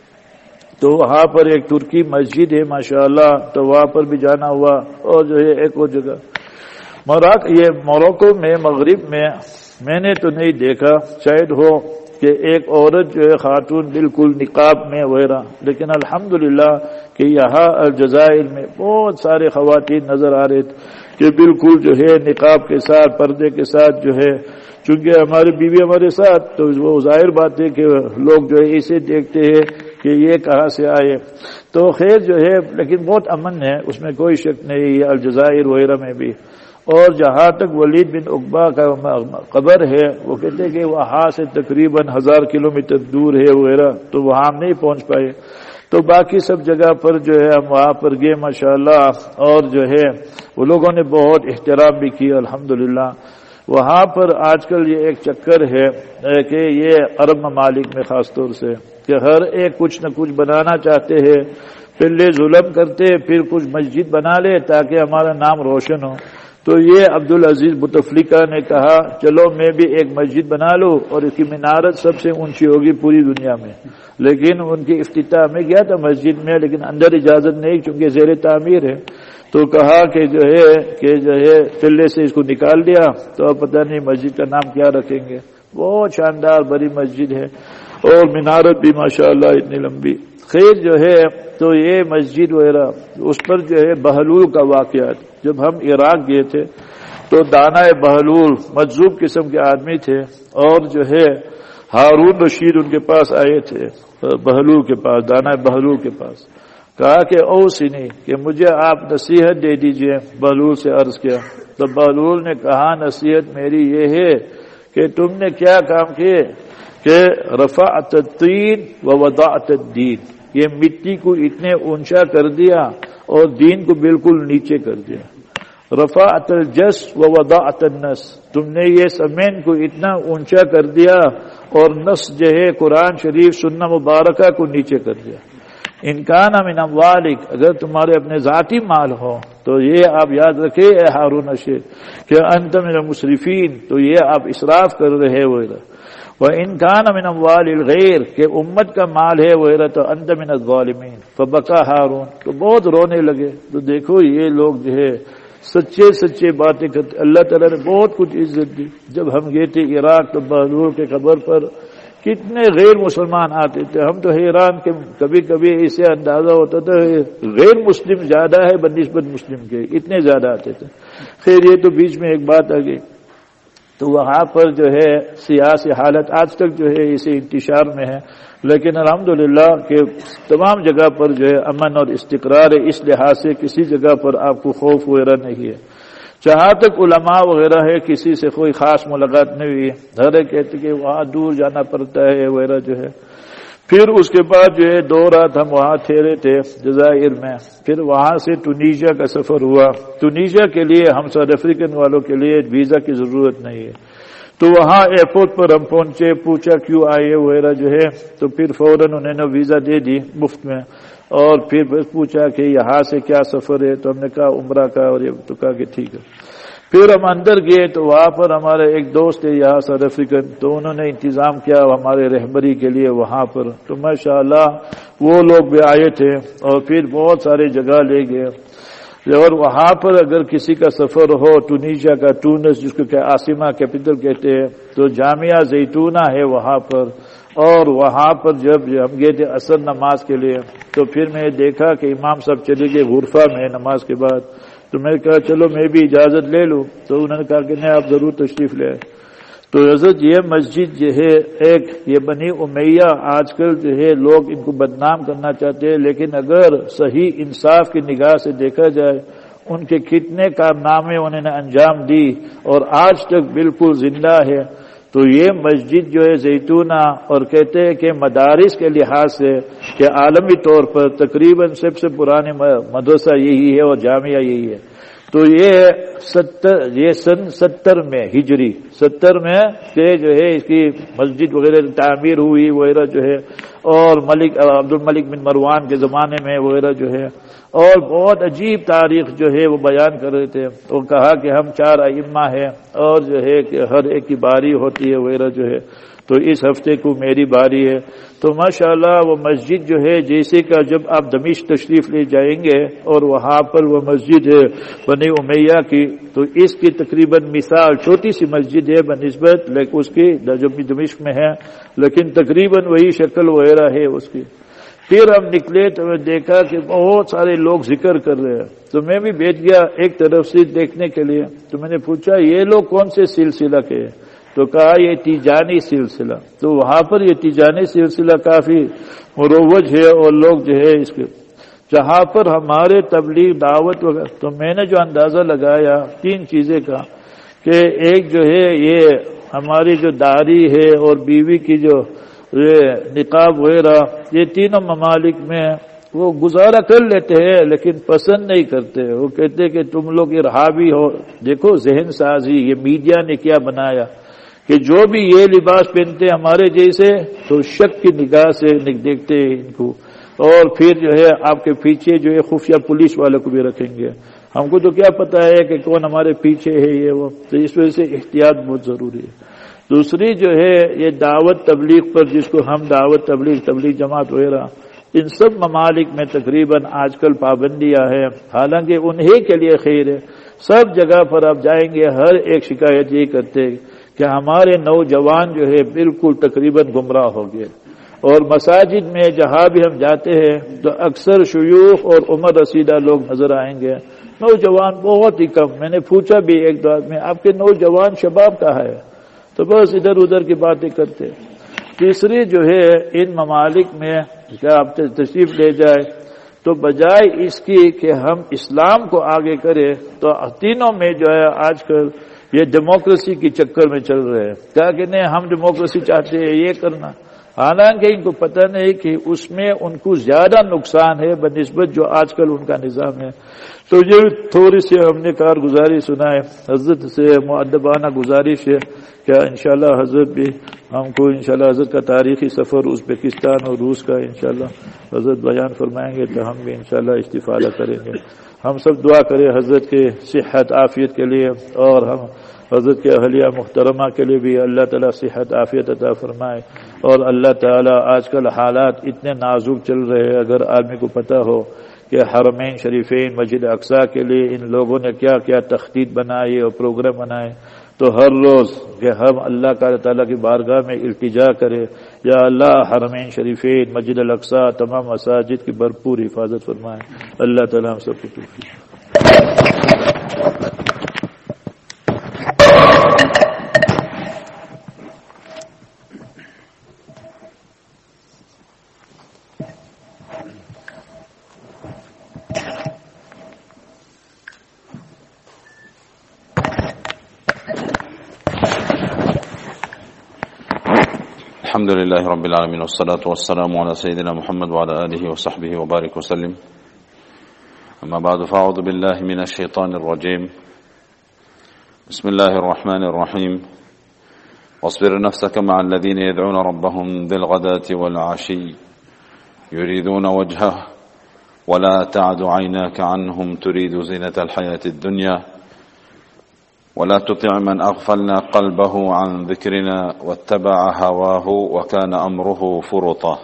[SPEAKER 4] تو وہاں پر ایک ترکی مسجد ہے ماشاءاللہ, تو وہاں پر بھی جانا ہوا. اور جو ہے ایک اور جگہ موراک یہ موروکو میں مغرب میں میں نے تو نہیں دیکھا, شاید ہو کہ ایک عورت جو ہے خاتون بالکل نقاب میں وغیرہ, لیکن الحمدللہ کہ یہاں الجزائر میں بہت سارے خواتین نظر آ رہے تھے کہ بالکل جو ہے نقاب کے ساتھ پردے کے ساتھ جو ہے, چونکہ ہماری بیوی ہمارے ساتھ, تو وہ ظاہر بات ہے کہ لوگ جو ہے اسے دیکھتے ہیں کہ یہ کہاں سے آئے. تو خیر جو ہے لیکن بہت امن ہے, اس میں کوئی شک نہیں, الجزائر وغیرہ میں بھی. اور جہاں تک ولید بن عقبہ کا قبر ہے وہ کہتے ہیں کہ وہاں سے تقریباً ہزار کلومیٹر دور ہے وغیرہ, تو وہاں ہم نہیں پہنچ پائے. تو باقی سب جگہ پر جو ہے ہم وہاں پر گئے ماشاءاللہ, اور جو ہے وہ لوگوں نے بہت احترام بھی کیا الحمدللہ. وہاں پر آج کل یہ ایک چکر ہے کہ یہ عرب ممالک میں خاص طور سے کہ ہر ایک کچھ نہ کچھ بنانا چاہتے ہیں, پہلے ظلم کرتے پھر کچھ مسجد بنا لے تاکہ ہمارا نام روشن ہو. تو یہ عبدالعزیز بوتفلیکا نے کہا چلو میں بھی ایک مسجد بنا لوں اور اس کی مینارت سب سے اونچی ہوگی پوری دنیا میں. لیکن ان کی افتتاح میں گیا تھا مسجد میں, لیکن اندر اجازت نہیں چونکہ زیر تعمیر ہے. تو کہا کہ جو ہے کہ جو ہے قلعے سے اس کو نکال دیا, تو اب پتہ نہیں مسجد کا نام کیا رکھیں گے. بہت شاندار بڑی مسجد ہے اور مینارت بھی ماشاءاللہ اتنی لمبی. خیر جو ہے تو یہ مسجد وغیرہ اس پر جو ہے بہلول کا واقعات, جب ہم عراق گئے تھے تو دانا بہلول مجذوب قسم کے آدمی تھے, اور جو ہے ہارون رشید ان کے پاس آئے تھے, بہلول کے پاس, دانا بہلول کے پاس. کہا کہ او سنی کہ مجھے آپ نصیحت دے دیجئے. بہلول سے عرض کیا تو بہلول نے کہا نصیحت میری یہ ہے کہ تم نے کیا کام کیے کہ رفعت الطین و وضعت الدین, یہ مٹی کو اتنے اونچا کر دیا اور دین کو بالکل نیچے کر دیا. رفعت الجس و وضعت النس, تم نے یہ زمین کو اتنا اونچا کر دیا اور نس جو ہے قرآن شریف سنہ مبارکہ کو نیچے کر دیا. ان کان من اموالک, اگر تمہارے اپنے ذاتی مال ہو تو یہ آپ یاد رکھے اے ہارون رشید کہ انت من المسرفین, تو یہ آپ اسراف کر رہے ہو. وَإِنْ كَانَ مِنْ أَمْوَالِ الْغَيْرِ کہ امت کا مال ہے وغیرہ تو أَنْتَ مِنَ الظَّالِمِينَ فَبَكَى ہارون, تو بہت رونے لگے. تو دیکھو یہ لوگ جو ہے سچے سچے باتیں کرتے. اللہ تعالیٰ نے بہت کچھ عزت دی. جب ہم گئے تھے عراق تو بہلول کے قبر پر کتنے غیر مسلمان آتے تھے, ہم تو حیران کہ کبھی کبھی اسے اندازہ ہوتا تھا غیر مسلم زیادہ ہے بنسبت مسلم کے, اتنے زیادہ آتے تھے. خیر یہ تو بیچ میں ایک بات آ گئی. تو وہاں پر جو ہے سیاسی حالت آج تک جو ہے اسے انتشار میں ہے, لیکن الحمدللہ کہ تمام جگہ پر جو ہے امن اور استقرار ہے, اس لحاظ سے کسی جگہ پر آپ کو خوف وغیرہ نہیں ہے. جہاں تک علماء وغیرہ ہے کسی سے کوئی خاص ملاقات نہیں ہوئی, ہر ایک کہتے کہ وہاں دور جانا پڑتا ہے وغیرہ جو ہے. پھر اس کے بعد جو ہے دو رات ہم وہاں ٹھہرے تھے جزائر میں. پھر وہاں سے ٹونیشیا کا سفر ہوا. ٹونیشیا کے لیے ہم ساؤتھ افریقن والوں کے لیے ویزا کی ضرورت نہیں ہے. تو وہاں ایئرپورٹ پر ہم پہنچے, پوچھا کیوں آئے وغیرہ جو ہے, تو پھر فوراً انہوں نے ویزا دے دی مفت میں. اور پھر پوچھا کہ یہاں سے کیا سفر ہے, تو ہم نے کہا عمرہ کا, اور یہ تو کہا کہ ٹھیک ہے. پھر ہم اندر گئے تو وہاں پر ہمارے ایک دوست ہے یہاں ساؤتھ افریقن, تو انہوں نے انتظام کیا ہمارے رہبری کے لیے وہاں پر. تو ماشاءاللہ وہ لوگ بھی آئے تھے اور پھر بہت سارے جگہ لے گئے. اور وہاں پر اگر کسی کا سفر ہو ٹونیشیا کا, ٹونس جس کو کہ عاصمہ کیپٹل کہتے ہیں, تو جامعہ زیتونہ ہے وہاں پر. اور وہاں پر جب ہم گئے تھے عصر نماز کے لیے, تو پھر میں دیکھا کہ امام صاحب چلے گئے غرفہ میں نماز کے بعد. تو میں نے کہا چلو میں بھی اجازت لے لوں. تو انہوں نے کہا کہ نہیں آپ ضرور تشریف لے آئے. تو حضرت یہ مسجد جو ہے ایک یہ بنی امیہ آج کل جو ہے لوگ ان کو بدنام کرنا چاہتے ہیں, لیکن اگر صحیح انصاف کی نگاہ سے دیکھا جائے ان کے کتنے کارنامے انہوں نے انجام دی اور آج تک بالکل زندہ ہے. تو یہ مسجد جو ہے زیتونہ, اور کہتے ہیں کہ مدارس کے لحاظ سے کہ عالمی طور پر تقریباً سب سے پرانے مدرسہ یہی ہے اور جامعہ یہی ہے. تو یہ ستر یہ سن ستر میں ہجری ستر میں کہ جو ہے اس کی مسجد وغیرہ تعمیر ہوئی وغیرہ جو ہے, اور ملک عبد الملک بن مروان کے زمانے میں وغیرہ جو ہے. اور بہت عجیب تاریخ جو ہے وہ بیان کر رہے تھے. وہ کہا کہ ہم چار ائمہ ہیں اور جو ہے کہ ہر ایک کی باری ہوتی ہے وغیرہ جو ہے, تو اس ہفتے کو میری باری ہے. تو ماشاءاللہ وہ مسجد جو ہے جیسے کہ جب آپ دمشق تشریف لے جائیں گے اور وہاں پر وہ مسجد ہے بنی امیہ کی, تو اس کی تقریباً مثال چھوٹی سی مسجد ہے بنسبت لیکن اس کی جو دمشق میں ہے, لیکن تقریباً وہی شکل وغیرہ ہے اس کی. پھر ہم نکلے تو میں دیکھا کہ بہت سارے لوگ ذکر کر رہے ہیں. تو میں بھی بیٹھ گیا ایک طرف سے دیکھنے کے لیے. تو میں نے پوچھا یہ لوگ کون سے سلسلہ کے ہیں؟ تو کہا یہ تیجانی سلسلہ. تو وہاں پر یہ تیجانی سلسلہ کافی مروج ہے اور لوگ جو ہے اس کے جہاں پر ہمارے تبلیغ دعوت وغیرہ. تو میں نے جو اندازہ لگایا تین چیزیں کا کہ ایک جو ہے یہ ہماری جو داڑھی ہے اور بیوی کی جو یہ نقاب وغیرہ, یہ تینوں ممالک میں وہ گزارا کر لیتے ہیں لیکن پسند نہیں کرتے. وہ کہتے کہ تم لوگ ارہابی ہو. دیکھو ذہن سازی یہ میڈیا نے کیا بنایا کہ جو بھی یہ لباس پہنتے ہمارے جیسے تو شک کی نگاہ سے دیکھتے ہیں ان کو, اور پھر جو ہے آپ کے پیچھے جو ہے خفیہ پولیس والوں کو بھی رکھیں گے. ہم کو تو کیا پتا ہے کہ کون ہمارے پیچھے ہے یہ وہ. تو اس وجہ سے احتیاط بہت ضروری ہے. دوسری جو ہے یہ دعوت تبلیغ پر جس کو ہم دعوت تبلیغ تبلیغ جماعت وغیرہ, ان سب ممالک میں تقریباً آج کل پابندیاں ہیں. حالانکہ انہی کے لیے خیر ہے. سب جگہ پر آپ جائیں گے ہر ایک شکایت یہی کرتے کہ ہمارے نوجوان جو ہے بالکل تقریباً گمراہ ہو گئے. اور مساجد میں جہاں بھی ہم جاتے ہیں تو اکثر شیوخ اور عمر رسیدہ لوگ نظر آئیں گے, نوجوان بہت ہی کم. میں نے پوچھا بھی ایک دو آدمی آپ کے نوجوان شباب کہاں ہے, تو بس ادھر ادھر کی باتیں کرتے. تیسری جو ہے ان ممالک میں کیا آپ تشریف لے جائے تو بجائے اس کی کہ ہم اسلام کو آگے کریں تو تینوں میں جو ہے آج کل یہ ڈیموکریسی کی چکر میں چل رہے ہیں. کیا کہ نہیں ہم ڈیموکریسی چاہتے ہیں یہ کرنا, حالانکہ ان کو پتہ نہیں کہ اس میں ان کو زیادہ نقصان ہے بنسبت جو آج کل ان کا نظام ہے. تو یہ تھوڑی سی ہم نے کارگزاری سنائے حضرت سے, مؤدبانہ گزارش ہے کیا انشاءاللہ حضرت بھی ہم کو انشاءاللہ حضرت کا تاریخی سفر ازبکستان اور روس کا انشاءاللہ حضرت بیان فرمائیں گے تو ہم بھی انشاءاللہ استفادہ کریں گے. ہم سب دعا کریں حضرت کے صحت عافیت کے لیے, اور ہم حضرت کے اہلیہ محترمہ کے لیے بھی اللہ تعالیٰ صحت عافیت عطا فرمائے. اور اللہ تعالیٰ آج کل حالات اتنے نازک چل رہے ہیں, اگر آدمی کو پتہ ہو کہ حرمین شریفین مسجد اقصی کے لیے ان لوگوں نے کیا کیا تخطیط بنائی اور پروگرام بنائے, تو ہر روز کہ ہم اللہ کا تعالیٰ کی بارگاہ میں التجا کرے یا اللہ حرمین شریفین مسجد الاقصی تمام مساجد کی بھرپور حفاظت فرمائے. اللہ تعالیٰ ہم سب کو توفیق.
[SPEAKER 5] الحمد لله رب العالمين والصلاة والسلام على سيدنا محمد وعلى آله وصحبه وبارك وسلم أما بعد فأعوذ بالله من الشيطان الرجيم بسم الله الرحمن الرحيم واصبر نفسك مع الذين يدعون ربهم بالغداة والعشي يريدون وجهه ولا تعد عيناك عنهم تريد زينة الحياة الدنيا ولا تطع من أغفلنا قلبه عن ذكرنا واتبع هواه وكان أمره فرطا.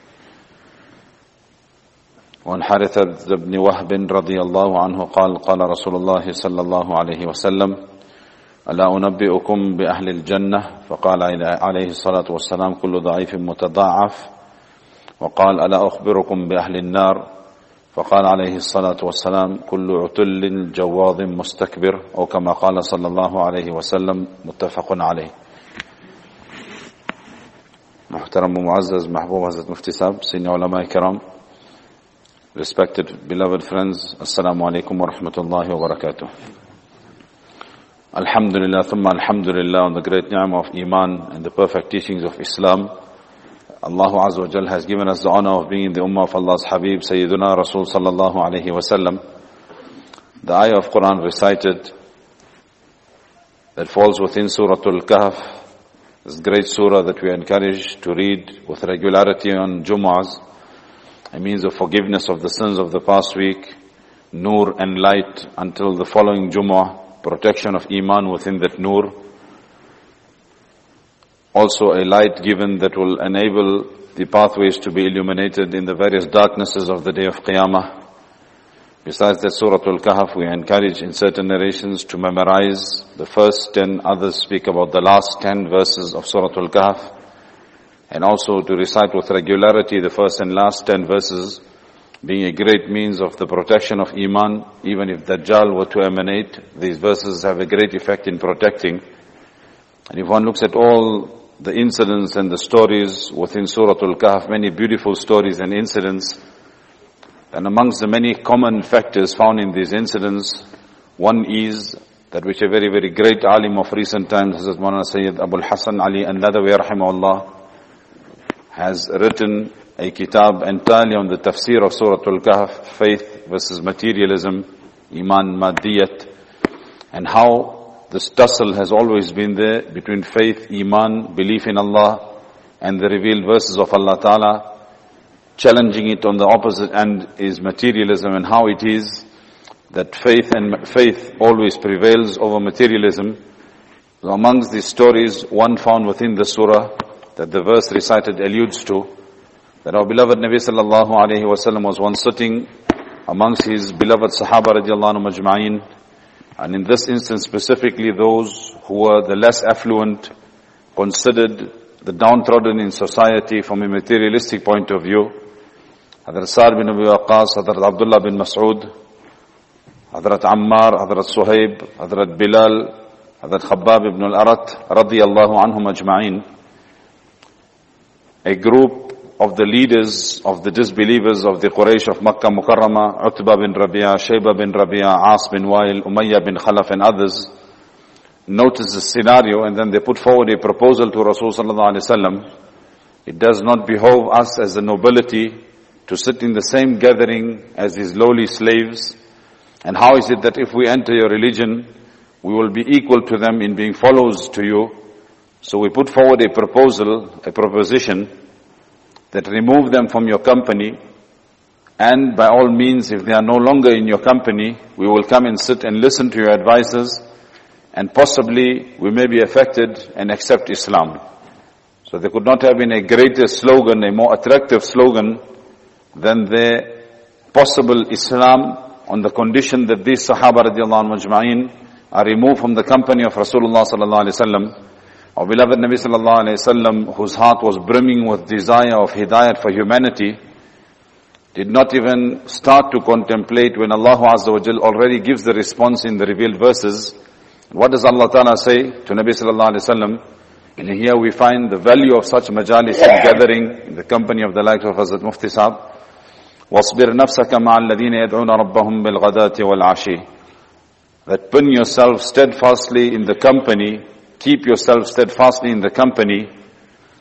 [SPEAKER 5] وعن حارثة بن وهب رضي الله عنه قال قال رسول الله صلى الله عليه وسلم ألا أنبئكم بأهل الجنة؟ فقال عليه الصلاة والسلام كل ضعيف متضاعف. وقال ألا أخبركم بأهل النار؟ فقال عليه الصلاة والسلام كل عتل جواظ مستكبر أو كما قال صلى الله عليه وسلم متفق عليه. محترم ومعزز محبوب Hazrat Mufti Sahib, senior ulama kiram, respected beloved friends, assalamu alaikum wa rahmatullahi wa barakatuh. Alhamdulillah, thumma alhamdulillah on the great ni'mah of Iman and the perfect teachings of Islam. Allah Azza wa Jal has given us the honor of being in the ummah of Allah's Habib, Sayyiduna Rasul sallallahu alayhi wa sallam. The ayah of Quran recited that falls within Surah Al-Kahf, this great surah that we are encouraged to read with regularity on Jumu'ahs, a means of forgiveness of the sins of the past week, nur and light until the following Jumu'ah, protection of Iman within that nur. Also a light given that will enable the pathways to be illuminated in the various darknesses of the day of Qiyamah. Besides that Surah Al-Kahf, we encourage in certain narrations to memorize the first ten, others speak about the last ten verses of Surah Al-Kahf, and also to recite with regularity the first and last ten verses, being a great means of the protection of Iman. Even if Dajjal were to emanate, these verses have a great effect in protecting. And if one looks at all the incidents and the stories within Surah Al-Kahf, many beautiful stories and incidents, and amongst the many common factors found in these incidents, one is that which a very, very great alim of recent times, Hazrat Maulana Sayyid Abul Hasan Ali An-Nadawi rahimahullah, has written a kitab entirely on the tafsir of Surah Al-Kahf, faith versus materialism, Iman Maddiyat, and how this tussle has always been there between faith, Iman, belief in Allah, and the revealed verses of Allah Ta'ala. Challenging it on the opposite end is materialism, and how it is that faith and faith always prevails over materialism. So amongst these stories, one found within the surah that the verse recited alludes to, that our beloved Nabi sallallahu alayhi wa sallam was once sitting amongst his beloved Sahaba radiallahu anhu majma'in. And in this instance specifically, those who were the less affluent, considered the downtrodden in society from a materialistic point of view. Hazrat Sa'd bin Abi Waqqas, Hazrat Abdullah bin Mas'ud, Hazrat Ammar, Hazrat Suhaib, Hazrat Bilal, Hazrat Khabbab ibn al-Arat, radiyallahu anhum ajma'in. A group of the leaders of the disbelievers of the Quraysh of Makkah Mukarramah, Utbah bin Rabi'ah, Shaybah bin Rabi'ah, As bin Wa'il, Umayyah bin Khalaf and others, noticed the scenario, and then they put forward a proposal to Rasul sallallahu alaihi wasallam. It does not behove us as the nobility to sit in the same gathering as these lowly slaves. And how is it that if we enter your religion, we will be equal to them in being followers to you? So we put forward a proposal, a proposition, that remove them from your company, and by all means, if they are no longer in your company, we will come and sit and listen to your advices, and possibly we may be affected and accept Islam. So there could not have been a greater slogan, a more attractive slogan than their possible Islam, on the condition that these Sahaba radiallahu anhu majma'in are removed from the company of Rasulullah sallallahu alaihi wasallam. Our beloved Nabi sallallahu alayhi wasallam, whose heart was brimming with desire of hidayat for humanity, did not even start to contemplate when Allah Azza wa Jal already gives the response in the revealed verses. What does Allah Ta'ala say to Nabi sallallahu alayhi wasallam? And here we find the value of such majalis and gathering in the company of the likes of Hazrat Mufti Sahib. وَاصْبِرْ نَفْسَكَ مَعَ الَّذِينَ يَدْعُونَ رَبَّهُمْ بِالْغَدَاةِ وَالْعَشِيِّ. That pin yourself steadfastly in the company, keep yourself steadfastly in the company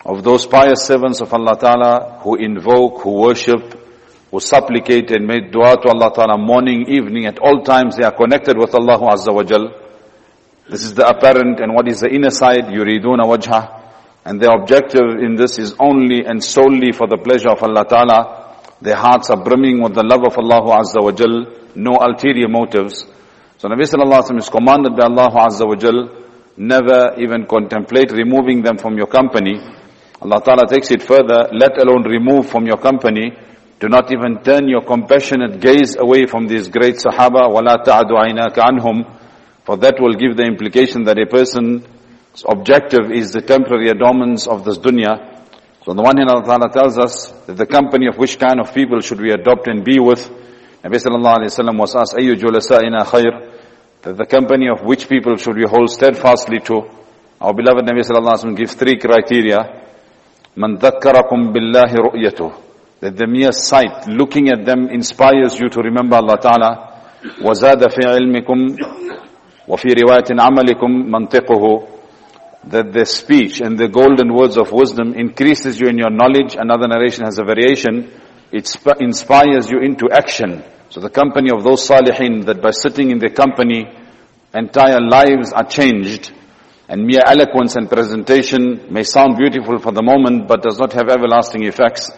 [SPEAKER 5] of those pious servants of Allah Ta'ala who invoke, who worship, who supplicate and make dua to Allah Ta'ala morning, evening, at all times they are connected with Allah Azza wa Jal. This is the apparent, and what is the inner side? Yuriduna wajha. And their objective in this is only and solely for the pleasure of Allah Ta'ala. Their hearts are brimming with the love of Allah Azza wa Jal, no ulterior motives. So Nabi Sallallahu Alaihi Wasallam is commanded by Allah Azza wa Jal, never even contemplate removing them from your company. Allah Ta'ala takes it further, let alone remove from your company. Do not even turn your compassionate gaze away from these great Sahaba. وَلَا تَعْدُ عَيْنَاكَ عَنْهُمْ. For that will give the implication that a person's objective is the temporary adornments of this dunya. So on the one hand, Allah Ta'ala tells us that the company of which kind of people should we adopt and be with. Nabi Sallallahu Alaihi Wasallam was asked, أَيُّ جُلَسَائِنَا خَيْرٍ. That the company of which people should we hold steadfastly to. Our beloved Nabi Sallallahu Alaihi Wasallam gives three criteria. مَنْ ذَكَّرَكُمْ بِاللَّهِ رُؤْيَتُهُ. That the mere sight, looking at them, inspires you to remember Allah Ta'ala. وَزَادَ فِي عِلْمِكُمْ وَفِي رِوَايَةٍ عَمَلِكُمْ مَنْطِقُهُ. That the speech and the golden words of wisdom increases you in your knowledge. Another narration has a variation. It sp- inspires you into action. So the company of those salihin, that by sitting in their company, entire lives are changed. And mere eloquence and presentation may sound beautiful for the moment, but does not have everlasting effects.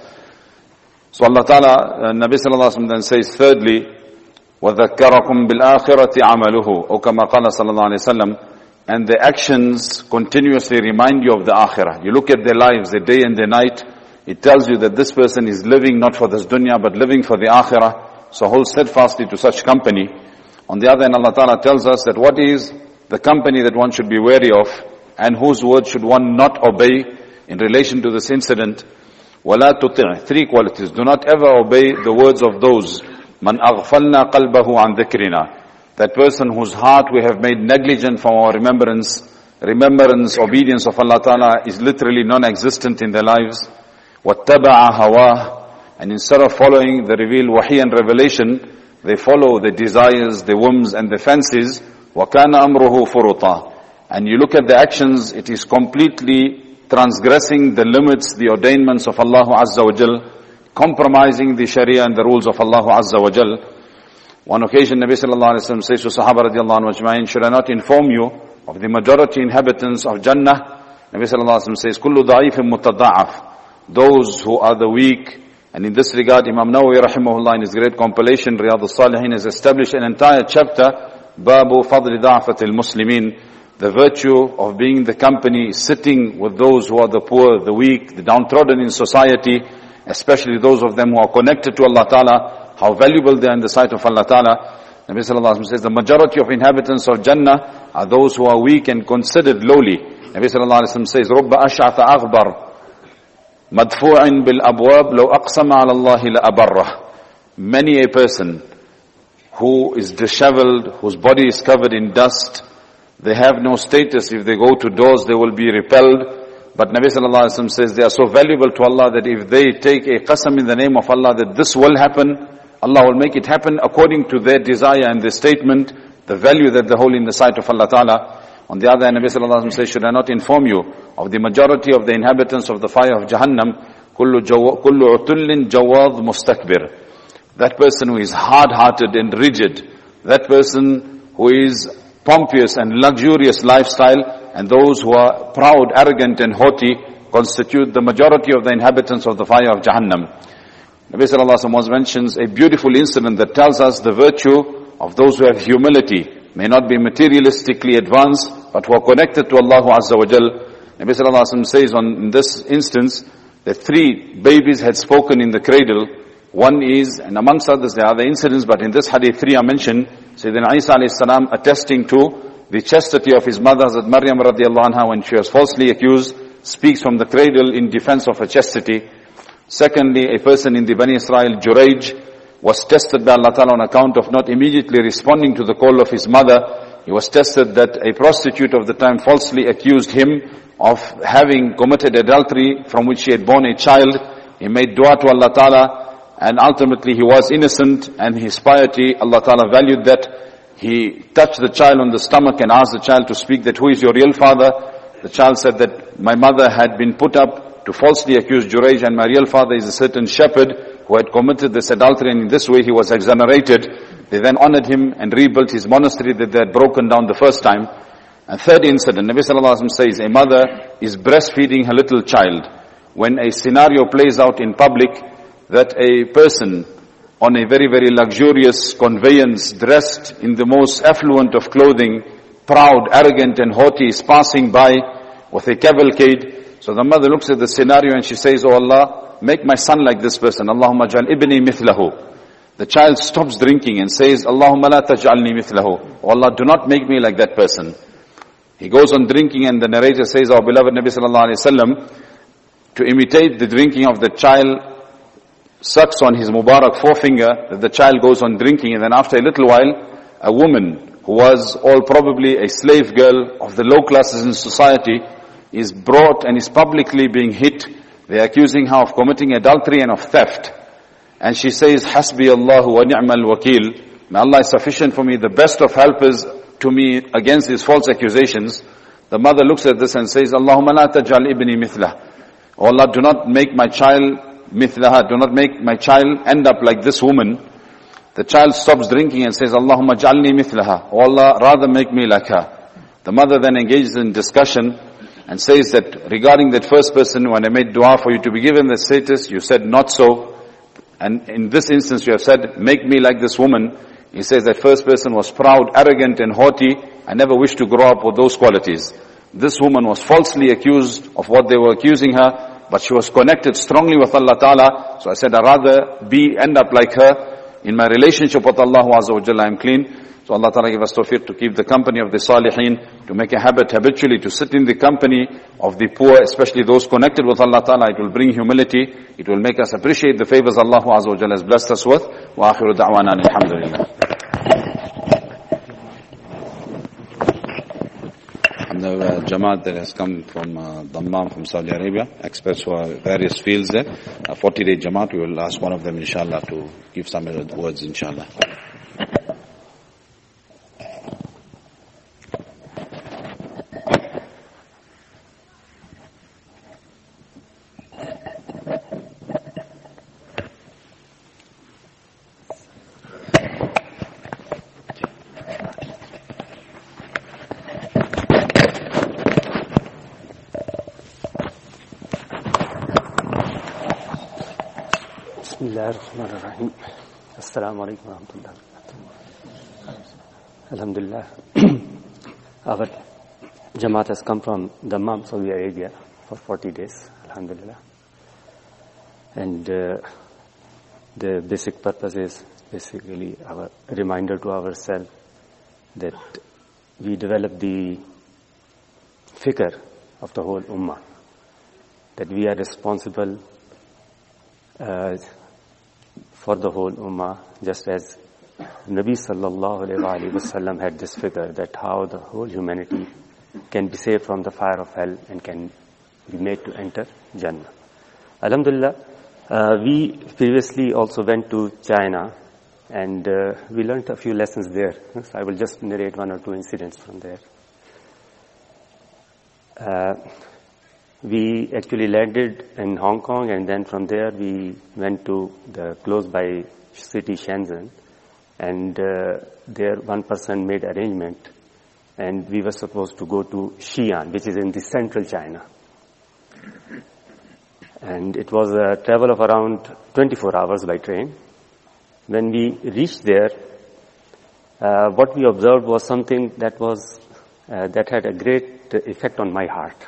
[SPEAKER 5] So Allah Ta'ala, uh, Nabi Sallallahu Alaihi Wasallam then says, thirdly, وَذَكَّرَكُمْ بِالْآخِرَةِ عَمَلُهُ. O kama qala Sallallahu Alaihi Wasallam. And the actions continuously remind you of the akhirah. You look at their lives, their day and their night, it tells you that this person is living not for this dunya, but living for the akhirah. So hold steadfastly to such company. On the other hand, Allah Ta'ala tells us that what is the company that one should be wary of, and whose word should one not obey in relation to this incident. وَلَا تُطِعْ. Three qualities. Do not ever obey the words of those. مَنْ أَغْفَلْنَا قَلْبَهُ عَنْ ذِكْرِنَا. That person whose heart we have made negligent from our remembrance. Remembrance, obedience of Allah Ta'ala is literally non-existent in their lives. وَاتَّبَعَ هَوَاهُ. And instead of following the revealed wahi and revelation, they follow the desires, the whims and the fancies. وَكَانَ أَمْرُهُ فُرُطًا. And you look at the actions, it is completely transgressing the limits, the ordainments of Allah Azza wa Jal, compromising the Sharia and the rules of Allah Azza wa Jal. One occasion, Nabi Sallallahu Alaihi Wasallam says to Sahaba radiallahu anhu ajma'in, should I not inform you of the majority inhabitants of Jannah? Nabi Sallallahu Alaihi Wasallam says, كُلُّ ضَعِيفٍ مُتَضَعَفٍ. Those who are the weak. And in this regard, Imam Nawawi rahimahullah in his great compilation, Riyadh al-Salihin, has established an entire chapter, Babu Fadli Da'afat al-Muslimin, the virtue of being in the company, sitting with those who are the poor, the weak, the downtrodden in society, especially those of them who are connected to Allah Ta'ala, how valuable they are in the sight of Allah Ta'ala. Nabi Sallallahu Alaihi Wasallam says, the majority of inhabitants of Jannah are those who are weak and considered lowly. Nabi Sallallahu Alaihi Wasallam says, رُبَّ أَشْعَثَ أَغْبَرٍ مَدْفُوعٍ بِالْأَبْوَابِ لَوْ أَقْسَمَ عَلَى اللَّهِ لَأَبَرَّهُ. Many a person who is disheveled, whose body is covered in dust, they have no status. If they go to doors, they will be repelled. But Nabi Sallallahu Alaihi Wasallam says they are so valuable to Allah that if they take a qasam in the name of Allah that this will happen, Allah will make it happen according to their desire and their statement, the value that they hold in the sight of Allah Ta'ala. On the other hand, Nabi Sallallahu Alaihi Wasallam says, should I not inform you of the majority of the inhabitants of the fire of Jahannam? كُلُّ عُتُلٍ جَوَاض مُسْتَكْبِرٍ. That person who is hard-hearted and rigid, that person who is pompous and luxurious lifestyle, and those who are proud, arrogant and haughty constitute the majority of the inhabitants of the fire of Jahannam. Nabi Sallallahu Alaihi Wasallam mentions a beautiful incident that tells us the virtue of those who have humility, may not be materialistically advanced, but who are connected to Allah Azza wa Jal. Nabi Sallallahu Alaihi Wasallam says on in this instance that three babies had spoken in the cradle. One is, and amongst others there are other incidents, but in this hadith three are mentioned. Sayyidina Isa alayhi salam attesting to the chastity of his mother, Hazrat Maryam radiallahu anha, when she was falsely accused, speaks from the cradle in defense of her chastity. Secondly, a person in the Bani Israel, Jurayj, was tested by Allah Ta'ala on account of not immediately responding to the call of his mother. He was tested that a prostitute of the time falsely accused him of having committed adultery from which he had born a child. He made dua to Allah Ta'ala, and ultimately he was innocent, and his piety, Allah Ta'ala valued that. He touched the child on the stomach and asked the child to speak that, who is your real father? The child said that my mother had been put up to to falsely accuse Jurayj, and my real father is a certain shepherd who had committed this adultery, and in this way he was exonerated. They then honored him and rebuilt his monastery that they had broken down the first time. And third incident, Nabi Sallallahu Alaihi Wasallam says, a mother is breastfeeding her little child. When a scenario plays out in public that a person on a very, very luxurious conveyance, dressed in the most affluent of clothing, proud, arrogant and haughty, is passing by with a cavalcade. So the mother looks at the scenario and she says, oh Allah, make my son like this person. Allahumma ja'al ibni mithlahu. The child stops drinking and says, Allahumma la taj'alni mithlahu. Oh Allah, do not make me like that person. He goes on drinking, and the narrator says, our beloved Nabi Sallallahu Alaihi Wasallam, to imitate the drinking of the child, sucks on his Mubarak forefinger, that the child goes on drinking, and then after a little while, a woman who was all probably a slave girl of the low classes in society is brought and is publicly being hit. They are accusing her of committing adultery and of theft. And she says, Hasbi Allahu wa ni'mal wakil. May Allah is sufficient for me, the best of helpers to me against these false accusations. The mother looks at this and says, Allahumma la taj'al ibni mithlah. Oh Allah, do not make my child mithlaha, do not make my child end up like this woman. The child stops drinking and says, Allahumma ja'alni mithlaha. Oh Allah, rather make me like her. The mother then engages in discussion and says that regarding that first person, when I made dua for you to be given the status, you said not so. And in this instance you have said, make me like this woman. He says that first person was proud, arrogant and haughty. I never wished to grow up with those qualities. This woman was falsely accused of what they were accusing her, but she was connected strongly with Allah Ta'ala. So I said, I'd rather be, end up like her. In my relationship with Allah Azza wa Jalla, I am clean. So Allah Ta'ala give us tawfiq to keep the company of the Salihin, to make a habit habitually to sit in the company of the poor, especially those connected with Allah Ta'ala. It will bring humility. It will make us appreciate the favors Allah Azza wa Jalla has blessed us with. Wa akhiru da'wana alhamdulillah. The uh, Jamaat that has come from uh, Dammam, from Saudi Arabia, experts who are various fields there, a forty-day Jamaat, we will ask one of them inshallah to give some words inshallah.
[SPEAKER 2] Bismillahirrahmanirrahim. Assalamu alaikum wa rahmatullahi wa barakatuh. Alhamdulillah. Our Jamaat has come from Dammam, Saudi Arabia for forty days. Alhamdulillah. And uh, the basic purpose is basically our reminder to ourselves that we develop the fikr of the whole ummah, that we are responsible uh, for the whole ummah, just as Nabi sallallahu alayhi wa sallam had this figure, that how the whole humanity can be saved from the fire of hell and can be made to enter Jannah. Alhamdulillah, uh, we previously also went to China, and uh, we learned a few lessons there. So I will just narrate one or two incidents from there. Uh, We actually landed in Hong Kong, and then from there we went to the close by city Shenzhen, and uh, there one person made arrangement, and we were supposed to go to Xi'an, which is in the central China. And it was a travel of around twenty-four hours by train. When we reached there, uh, what we observed was something that was uh, that had a great effect on my heart.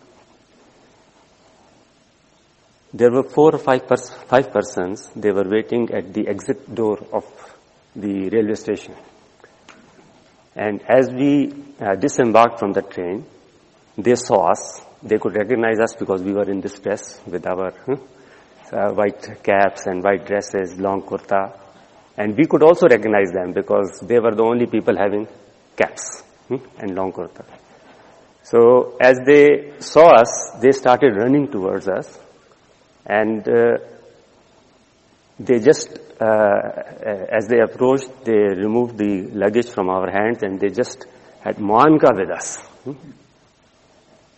[SPEAKER 2] There were four or five, pers- five persons. They were waiting at the exit door of the railway station. And as we uh, disembarked from the train, they saw us. They could recognize us because we were in this dress with our huh, uh, white caps and white dresses, long kurta. And we could also recognize them because they were the only people having caps hmm, and long kurta. So as they saw us, they started running towards us. And uh, they just, uh, as they approached, they removed the luggage from our hands, and they just had muanka with us.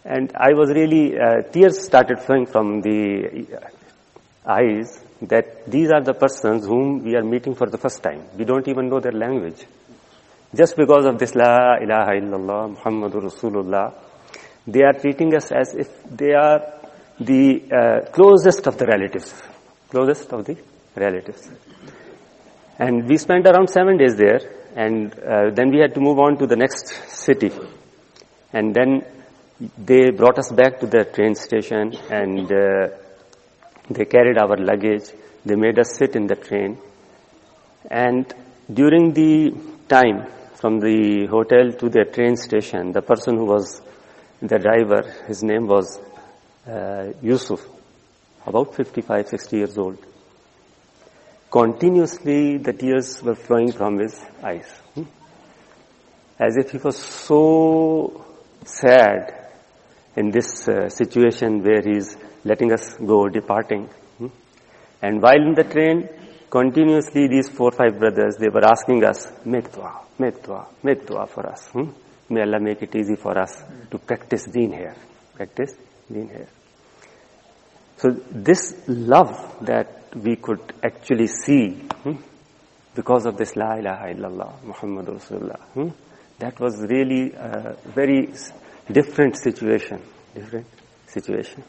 [SPEAKER 2] And I was really, uh, tears started flowing from the eyes that these are the persons whom we are meeting for the first time. We don't even know their language. Just because of this La ilaha illallah Muhammadur Rasulullah, they are treating us as if they are the uh, closest of the relatives. Closest of the relatives. And we spent around seven days there, and uh, then we had to move on to the next city. And then they brought us back to the train station, and uh, they carried our luggage. They made us sit in the train. And during the time from the hotel to the train station, the person who was the driver, his name was uh, Yusuf, about fifty-five, sixty years old. Continuously the tears were flowing from his eyes. Hmm? As if he was so sad in this uh, situation where he is letting us go, departing. Hmm? And while in the train, continuously these four, five brothers, they were asking us, make dua, make dua, make dua for us. Hmm? May Allah make it easy for us to practice deen here. Practice deen here. So this love that we could actually see hmm, because of this La ilaha illallah Muhammadur Rasulullah, hmm, that was really a very different situation. Different situation.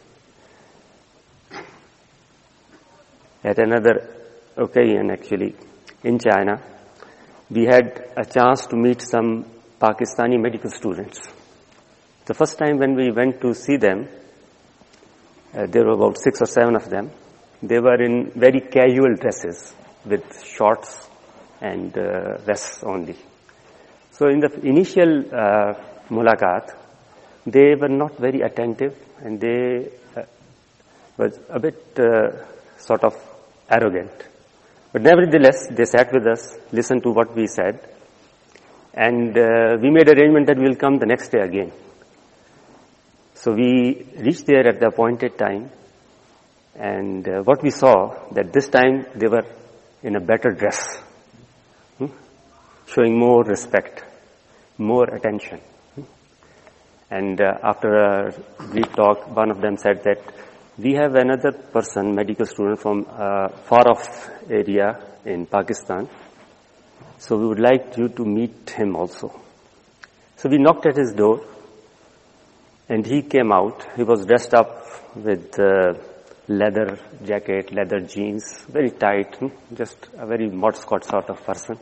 [SPEAKER 2] At another occasion, actually, in China, we had a chance to meet some Pakistani medical students. The first time when we went to see them, uh, there were about six or seven of them. They were in very casual dresses with shorts and uh, vests only. So in the initial uh, mulaqat, they were not very attentive, and they uh, were a bit uh, sort of arrogant. But nevertheless, they sat with us, listened to what we said, and uh, we made arrangement that we will come the next day again. So we reached there at the appointed time, and uh, what we saw, that this time they were in a better dress, hmm? showing more respect, more attention. Hmm? And uh, after a brief talk, one of them said that we have another person, medical student from a far-off area in Pakistan, so we would like you to meet him also. So we knocked at his door, and he came out. He was dressed up with uh, leather jacket, leather jeans, very tight, hmm? just a very Mod Scott sort of person.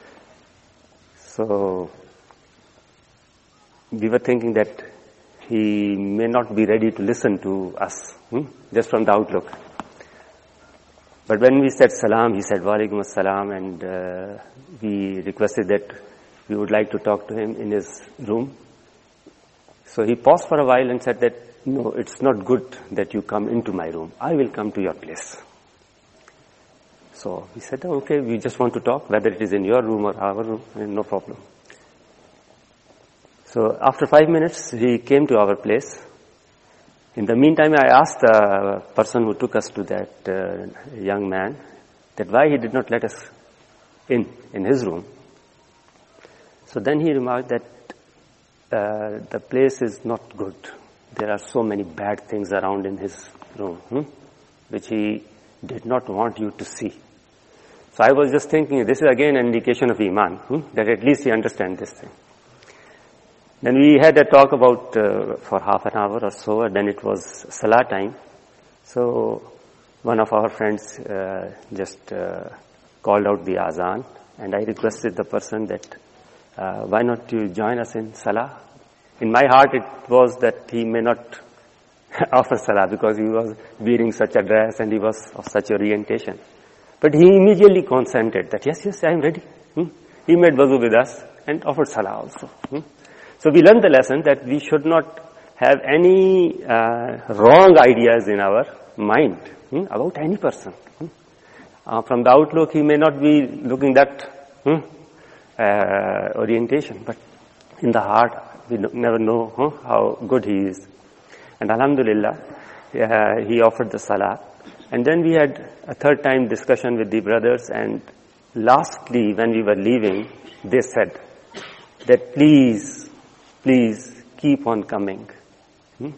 [SPEAKER 2] So we were thinking that he may not be ready to listen to us, hmm? just from the outlook. But when we said salam, he said wa alaikum assalam, and uh, we requested that we would like to talk to him in his room. So he paused for a while and said that, no, it's not good that you come into my room. I will come to your place. So we said, oh, okay, we just want to talk, whether it is in your room or our room, no problem. So after five minutes, he came to our place. In the meantime, I asked the person who took us to that uh, young man that why he did not let us in, in his room. So then he remarked that uh, the place is not good. There are so many bad things around in his room, hmm, which he did not want you to see. So I was just thinking, this is again an indication of Iman, hmm, that at least he understands this thing. Then we had a talk about uh, for half an hour or so, and then it was Salah time. So one of our friends uh, just uh, called out the Azan, and I requested the person that uh, why not you join us in Salah? In my heart it was that he may not offer Salah because he was wearing such a dress and he was of such orientation. But he immediately consented that yes, yes, I am ready. Hmm? He made wuzu with us and offered Salah also. Hmm? So we learned the lesson that we should not have any uh, wrong ideas in our mind hmm, about any person. Hmm. Uh, from the outlook, he may not be looking that hmm, uh, orientation, but in the heart, we never know huh, how good he is. And Alhamdulillah, uh, he offered the Salah. And then we had a third time discussion with the brothers, and lastly, when we were leaving, they said that please, Please keep on coming. Hmm?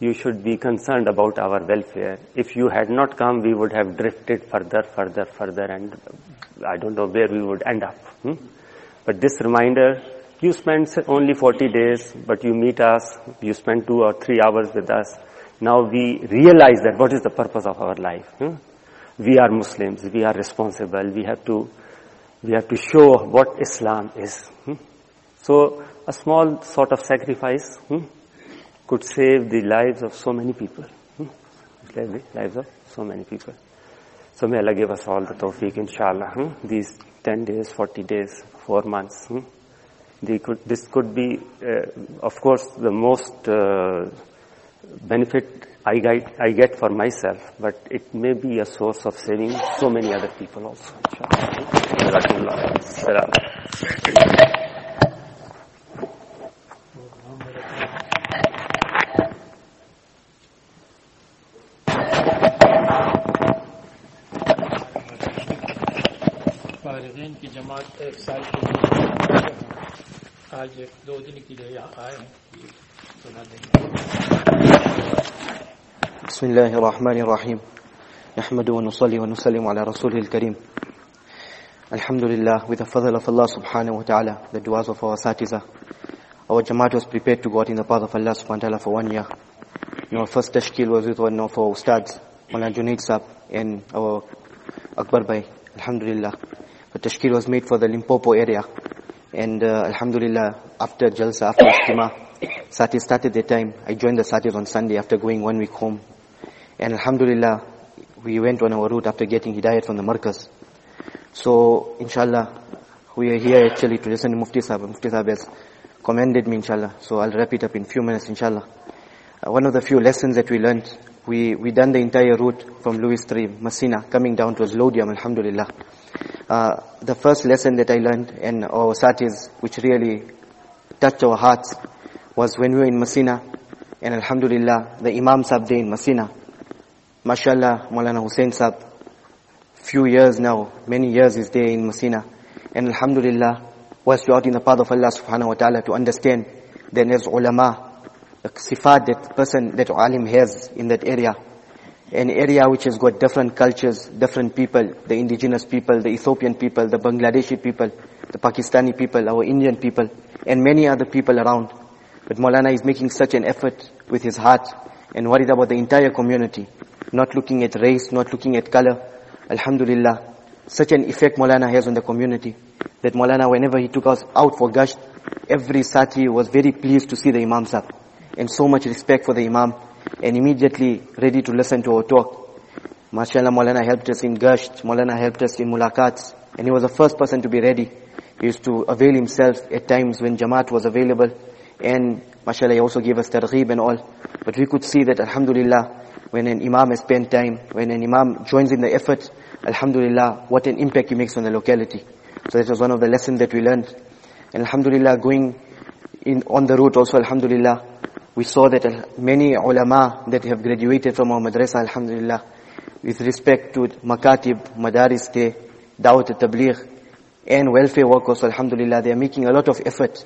[SPEAKER 2] you should be concerned about our welfare. If you had not come, we would have drifted further, further, further, and I don't know where we would end up. Hmm? But this reminder, you spend only forty days, but you meet us, you spend two or three hours with us. Now we realize that what is the purpose of our life. Hmm? We are Muslims, we are responsible, we have to, we have to show what Islam is. Hmm? So a small sort of sacrifice hmm, could save the lives of so many people. Hmm? Save the lives of so many people. So may Allah give us all the tawfiq, inshallah. Hmm? These ten days, forty days, four months. Hmm? They could, this could be, uh, of course, the most uh, benefit I get, I get for myself, but it may be a source of saving so many other people also. Inshallah.
[SPEAKER 6] फारिगीन की जमात एक साल के लिए आज एक दो दिन के लिए यहाँ आए हैं सुना देंगे
[SPEAKER 7] بسم الله الرحمن الرحيم نحمد ونصلي ونسلم على رسوله الكريم Alhamdulillah, with the fadl of Allah subhanahu wa ta'ala, the du'as of our asatiza, our Jamaat was prepared to go out in the path of Allah subhanahu wa ta'ala for one year. And our first tashkil was with one of our ustads, Mawlana Junaid Saab, and our Akbar Bhai, Alhamdulillah. The tashkil was made for the Limpopo area. And uh, Alhamdulillah, after Jalsa, after Ijtima, Sati started that time. I joined the Satis on Sunday after going one week home. And Alhamdulillah, we went on our route after getting Hidayat from the Markaz. So, inshallah, we are here actually to listen to Mufti Sahib. Mufti Sahib has commended me, inshallah. So I'll wrap it up in a few minutes, inshallah. Uh, one of the few lessons that we learned, we, we done the entire route from Louis Stream, Messina, coming down to Lodium, alhamdulillah. Uh, the first lesson that I learned, and our satis, which really touched our hearts, was when we were in Messina, and alhamdulillah, the Imam Sahib there in Messina, mashallah, Maulana Hussain Sahib, few years now, many years is there in Messina, and alhamdulillah, whilst you're out in the path of Allah subhanahu wa ta'ala to understand that there's ulama, the sifat that person, that alim has in that area, an area which has got different cultures, different people, the indigenous people, the Ethiopian people, the Bangladeshi people, the Pakistani people, our Indian people, and many other people around. But Maulana is making such an effort with his heart and worried about the entire community, not looking at race, not looking at color. Alhamdulillah, such an effect Maulana has on the community, that Maulana, whenever he took us out for gasht, every sati was very pleased to see the Imam Sahib, and so much respect for the Imam, and immediately ready to listen to our talk. MashaAllah, Maulana helped us in gasht, Maulana helped us in mulaqats, and he was the first person to be ready. He used to avail himself at times when Jamaat was available, and MashaAllah, he also gave us targheeb and all. But we could see that, alhamdulillah, when an Imam has spent time, when an Imam joins in the effort, alhamdulillah, what an impact he makes on the locality. So that was one of the lessons that we learned. And alhamdulillah, going in on the route also, alhamdulillah, we saw that many ulama that have graduated from our madrasa, alhamdulillah, with respect to makatib, madaris, day, dawat al-tabligh, and welfare workers, alhamdulillah, they are making a lot of effort.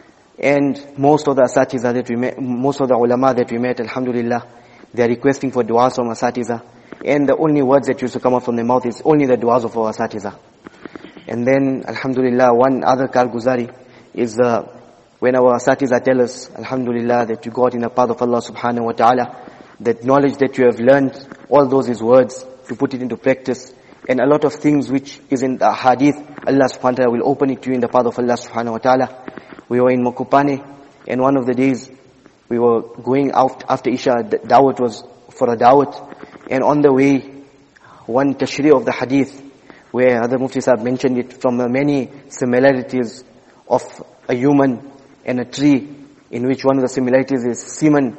[SPEAKER 7] And most of the asatiza that we met, most of the ulama that we met, alhamdulillah, they are requesting for du'as from asatiza. And the only words that used to come out from their mouth is only the du'as of our asatiza. And then, alhamdulillah, one other karguzari is uh, when our asatiza tell us, alhamdulillah, that you go out in the path of Allah subhanahu wa ta'ala, that knowledge that you have learned, all those is words, to put it into practice. And a lot of things which is in the hadith, Allah subhanahu wa ta'ala will open it to you in the path of Allah subhanahu wa ta'ala. We were in Mokopane, and one of the days, we were going out after Isha, the dawat was for a dawat, and on the way, one tashri' of the hadith, where Hadrat Mufti Sahib mentioned it, from the many similarities of a human and a tree, in which one of the similarities is semen,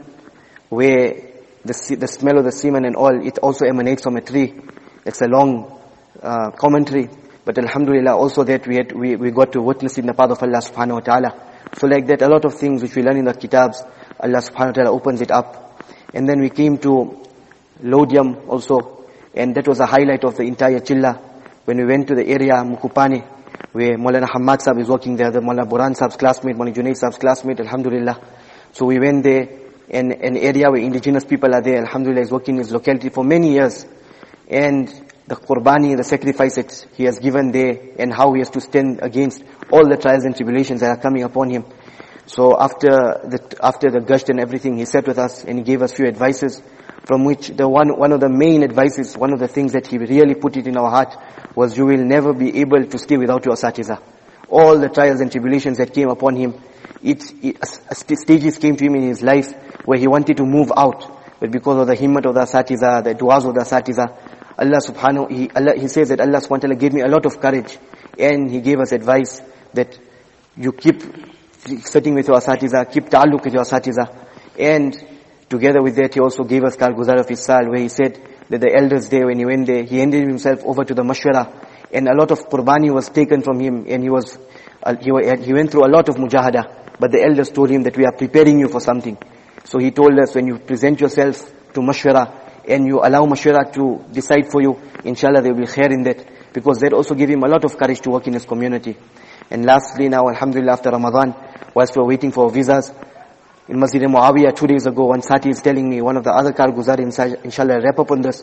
[SPEAKER 7] where the the smell of the semen and all, it also emanates from a tree. It's a long uh, commentary, but alhamdulillah, also that we had, we, we got to witness in the path of Allah subhanahu wa ta'ala. So like that, a lot of things which we learn in the kitabs, Allah subhanahu wa ta'ala opens it up. And then we came to Lodium also, and that was a highlight of the entire chilla. When we went to the area, Mukupane, where Maulana Hamad Sahib is working there, the Maulana Buran Sahib's classmate, Maulana Junaid Sahib's classmate, alhamdulillah. So we went there, in an area where indigenous people are there. Alhamdulillah, he's working in his locality for many years. And the qurbani, the sacrifice that he has given there, and how he has to stand against all the trials and tribulations that are coming upon him. So after the, after the gasht and everything, he sat with us and he gave us few advices, from which the one, one of the main advices, one of the things that he really put it in our heart was, you will never be able to stay without your asatiza. All the trials and tribulations that came upon him, it, it, stages came to him in his life where he wanted to move out. But because of the himmat of the asatiza, the du'as of the asatiza, Allah subhanahu, he, Allah, he says that Allah subhanahu wa ta'ala gave me a lot of courage. And he gave us advice that you keep sitting with your asatiza, keep ta'alluq with your asatiza. And together with that, he also gave us Karguzar of Isal, where he said that the elders there, when he went there, he handed himself over to the mashwara. And a lot of qurbani was taken from him, and he was, uh, he, he went through a lot of mujahada. But the elders told him that we are preparing you for something. So he told us, when you present yourself to mashwara, and you allow mashwara to decide for you, inshallah there will be khair in that. Because that also gave him a lot of courage to work in his community. And lastly now, alhamdulillah, after Ramadan, whilst we were waiting for visas, in Masjid Muawiyah two days ago, one sati is telling me, one of the other Karguzar, inshallah, wrap up on this.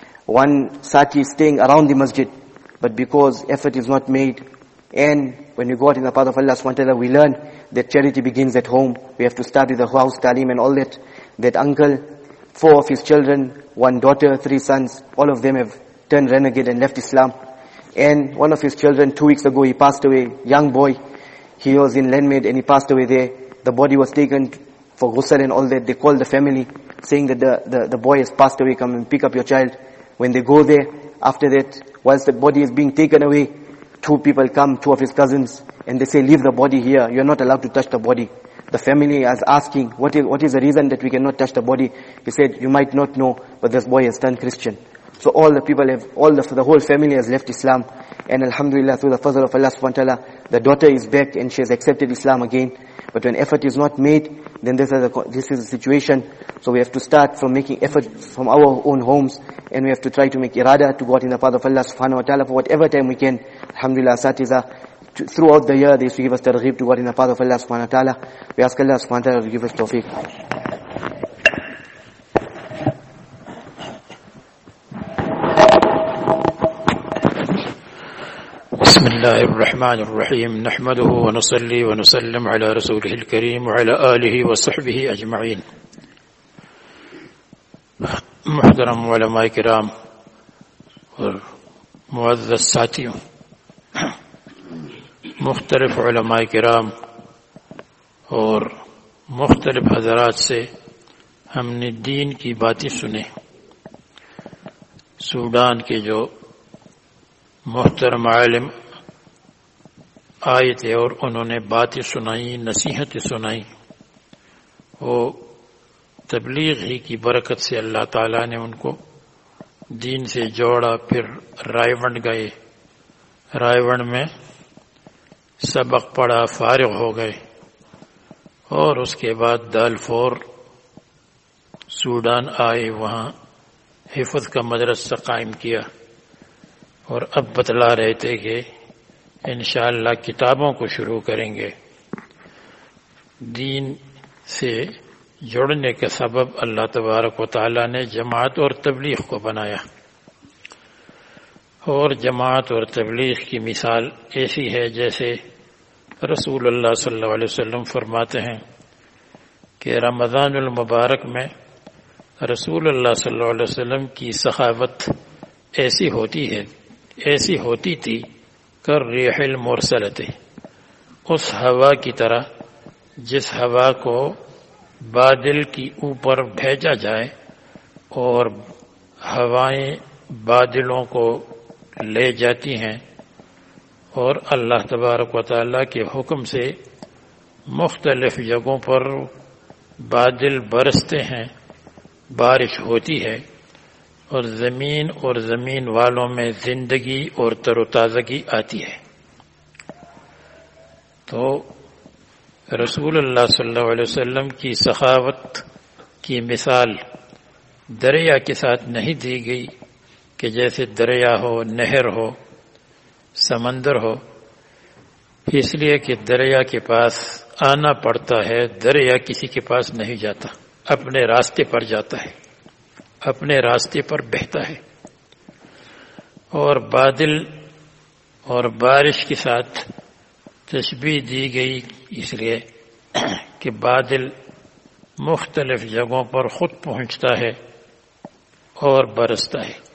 [SPEAKER 7] One sati is staying around the masjid, but because effort is not made, and when we go out in the path of Allah subhanahu wa ta'ala, we learn that charity begins at home. We have to start with the house talim and all that. That uncle, four of his children, one daughter, three sons, all of them have turned renegade and left Islam. And one of his children, two weeks ago, he passed away, young boy. He was in Landmaid and he passed away there. The body was taken for ghusl and all that. They called the family, saying that the, the, the boy has passed away, come and pick up your child. When they go there, after that, whilst the body is being taken away, two people come, two of his cousins, and they say, leave the body here, you're not allowed to touch the body. The family is asking, what is, what is the reason that we cannot touch the body? He said, you might not know, but this boy has turned Christian. So all the people have, all the, the whole family has left Islam. And alhamdulillah, through the fazl of Allah subhanahu wa ta'ala, the daughter is back and she has accepted Islam again. But when effort is not made, then this is a, this is a situation. So we have to start from making effort from our own homes, and we have to try to make irada to go out in the path of Allah subhanahu wa ta'ala for whatever time we can. Alhamdulillah, asatiza, throughout the year they used to give us targheeb to go out in the path of Allah subhanahu wa ta'ala. We ask Allah subhanahu wa ta'ala to give us tawfiq.
[SPEAKER 6] بسم الله الرحمن الرحيم نحمده ونصلي ونسلم على رسوله الكريم وعلى آله وصحبه أجمعين. محترم علماء کرام اور معزز ساتھیوں، مختلف علماء کرام اور مختلف حضرات سے ہم نے دین کی باتیں سنے. سوڈان کے جو محترم عالم آئے تھے اور انہوں نے باتیں سنائی، نصیحتیں سنائی، وہ تبلیغ ہی کی برکت سے اللہ تعالیٰ نے ان کو دین سے جوڑا. پھر رائے ونڈ گئے، رائے ونڈ میں سبق پڑھا، فارغ ہو گئے، اور اس کے بعد دالفور سوڈان آئے، وہاں حفظ کا مدرسہ قائم کیا، اور اب بتلا رہے تھے کہ انشاءاللہ کتابوں کو شروع کریں گے. دین سے جڑنے کا سبب اللہ تبارک و تعالی نے جماعت اور تبلیغ کو بنایا، اور جماعت اور تبلیغ کی مثال ایسی ہے جیسے رسول اللہ صلی اللہ علیہ وسلم فرماتے ہیں کہ رمضان المبارک میں رسول اللہ صلی اللہ علیہ وسلم کی سخاوت ایسی ہوتی ہے ایسی ہوتی تھی کر ریح المرسلۃ، اس ہوا کی طرح جس ہوا کو بادل کی اوپر بھیجا جائے اور ہوائیں بادلوں کو لے جاتی ہیں، اور اللہ تبارک و تعالیٰ کے حکم سے مختلف جگہوں پر بادل برستے ہیں، بارش ہوتی ہے، اور زمین اور زمین والوں میں زندگی اور تر و تازگی آتی ہے. تو رسول اللہ صلی اللہ علیہ وسلم کی سخاوت کی مثال دریا کے ساتھ نہیں دی گئی کہ جیسے دریا ہو، نہر ہو، سمندر ہو، اس لیے کہ دریا کے پاس آنا پڑتا ہے، دریا کسی کے پاس نہیں جاتا. اپنے راستے پر جاتا ہے، اپنے راستے پر بہتا ہے. اور بادل اور بارش کے ساتھ تشبیہ دی گئی اس لیے کہ بادل مختلف جگہوں پر خود پہنچتا ہے اور برستا ہے.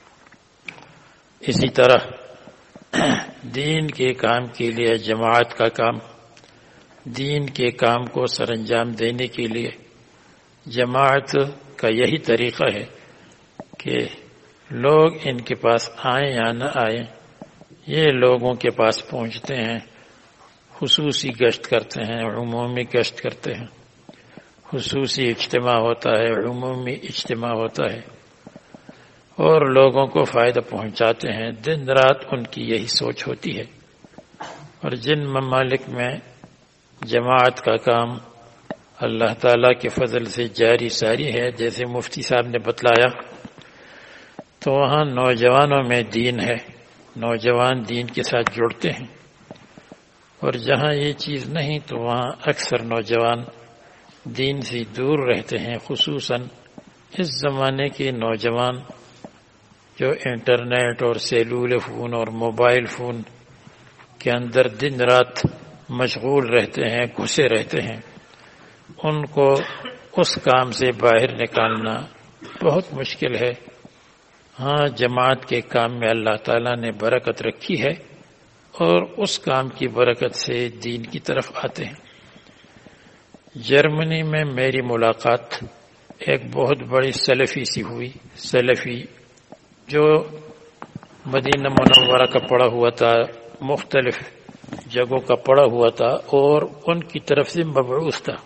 [SPEAKER 6] اسی طرح دین کے کام کے لیے جماعت کا کام، دین کے کام کو سر انجام دینے کے لیے جماعت کا یہی طریقہ ہے کہ لوگ ان کے پاس آئیں یا نہ آئیں، یہ لوگوں کے پاس پہنچتے ہیں، خصوصی گشت کرتے ہیں، عمومی گشت کرتے ہیں، خصوصی اجتماع ہوتا ہے، عمومی اجتماع ہوتا ہے، اور لوگوں کو فائدہ پہنچاتے ہیں. دن رات ان کی یہی سوچ ہوتی ہے. اور جن ممالک میں جماعت کا کام اللہ تعالیٰ کے فضل سے جاری ساری ہے، جیسے مفتی صاحب نے بتلایا، تو وہاں نوجوانوں میں دین ہے، نوجوان دین کے ساتھ جڑتے ہیں. اور جہاں یہ چیز نہیں تو وہاں اکثر نوجوان دین سے دور رہتے ہیں. خصوصاً اس زمانے کے نوجوان جو انٹرنیٹ اور سیلول فون اور موبائل فون کے اندر دن رات مشغول رہتے ہیں، گھسے رہتے ہیں، ان کو اس کام سے باہر نکالنا بہت مشکل ہے. ہاں، جماعت کے کام میں اللہ تعالیٰ نے برکت رکھی ہے اور اس کام کی برکت سے دین کی طرف آتے ہیں. جرمنی میں میری ملاقات ایک بہت بڑی سلفی سی ہوئی. سلفی جو مدینہ منورہ کا پڑا ہوا تھا، مختلف جگہوں کا پڑا ہوا تھا اور ان کی طرف سے مبعوث تھا.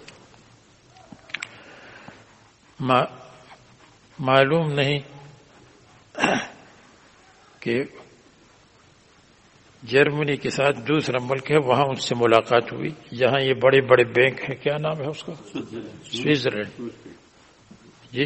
[SPEAKER 6] ما معلوم نہیں کہ جرمنی کے ساتھ دوسرا ملک ہے، وہاں ان سے ملاقات ہوئی جہاں یہ بڑے بڑے بینک ہیں. کیا نام ہے اس کا؟ سوئٹزرلینڈ. جی،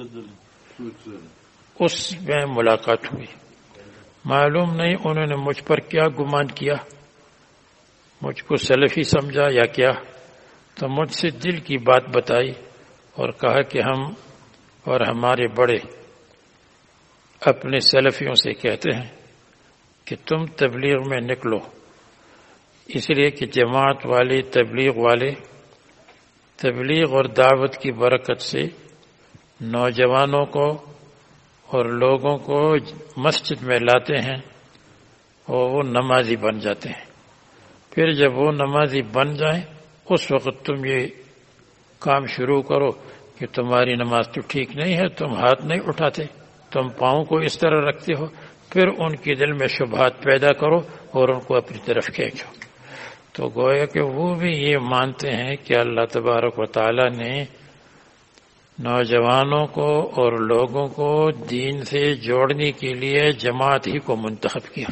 [SPEAKER 6] اس میں ملاقات ہوئی. معلوم نہیں انہوں نے مجھ پر کیا گمان کیا، مجھ کو سلفی سمجھا یا کیا، تو مجھ سے دل کی بات بتائی اور کہا کہ ہم اور ہمارے بڑے اپنے سلفیوں سے کہتے ہیں کہ تم تبلیغ میں نکلو، اس لیے کہ جماعت والے، تبلیغ والے تبلیغ اور دعوت کی برکت سے نوجوانوں کو اور لوگوں کو مسجد میں لاتے ہیں اور وہ نمازی بن جاتے ہیں. پھر جب وہ نمازی بن جائیں اس وقت تم یہ کام شروع کرو کہ تمہاری نماز تو ٹھیک نہیں ہے، تم ہاتھ نہیں اٹھاتے، تم پاؤں کو اس طرح رکھتے ہو. پھر ان کے دل میں شبہات پیدا کرو اور ان کو اپنی طرف کھینچو. تو گویا کہ وہ بھی یہ مانتے ہیں کہ اللہ تبارک و تعالی نے نوجوانوں کو اور لوگوں کو دین سے جوڑنے کے لیے جماعت ہی کو منتخب کیا.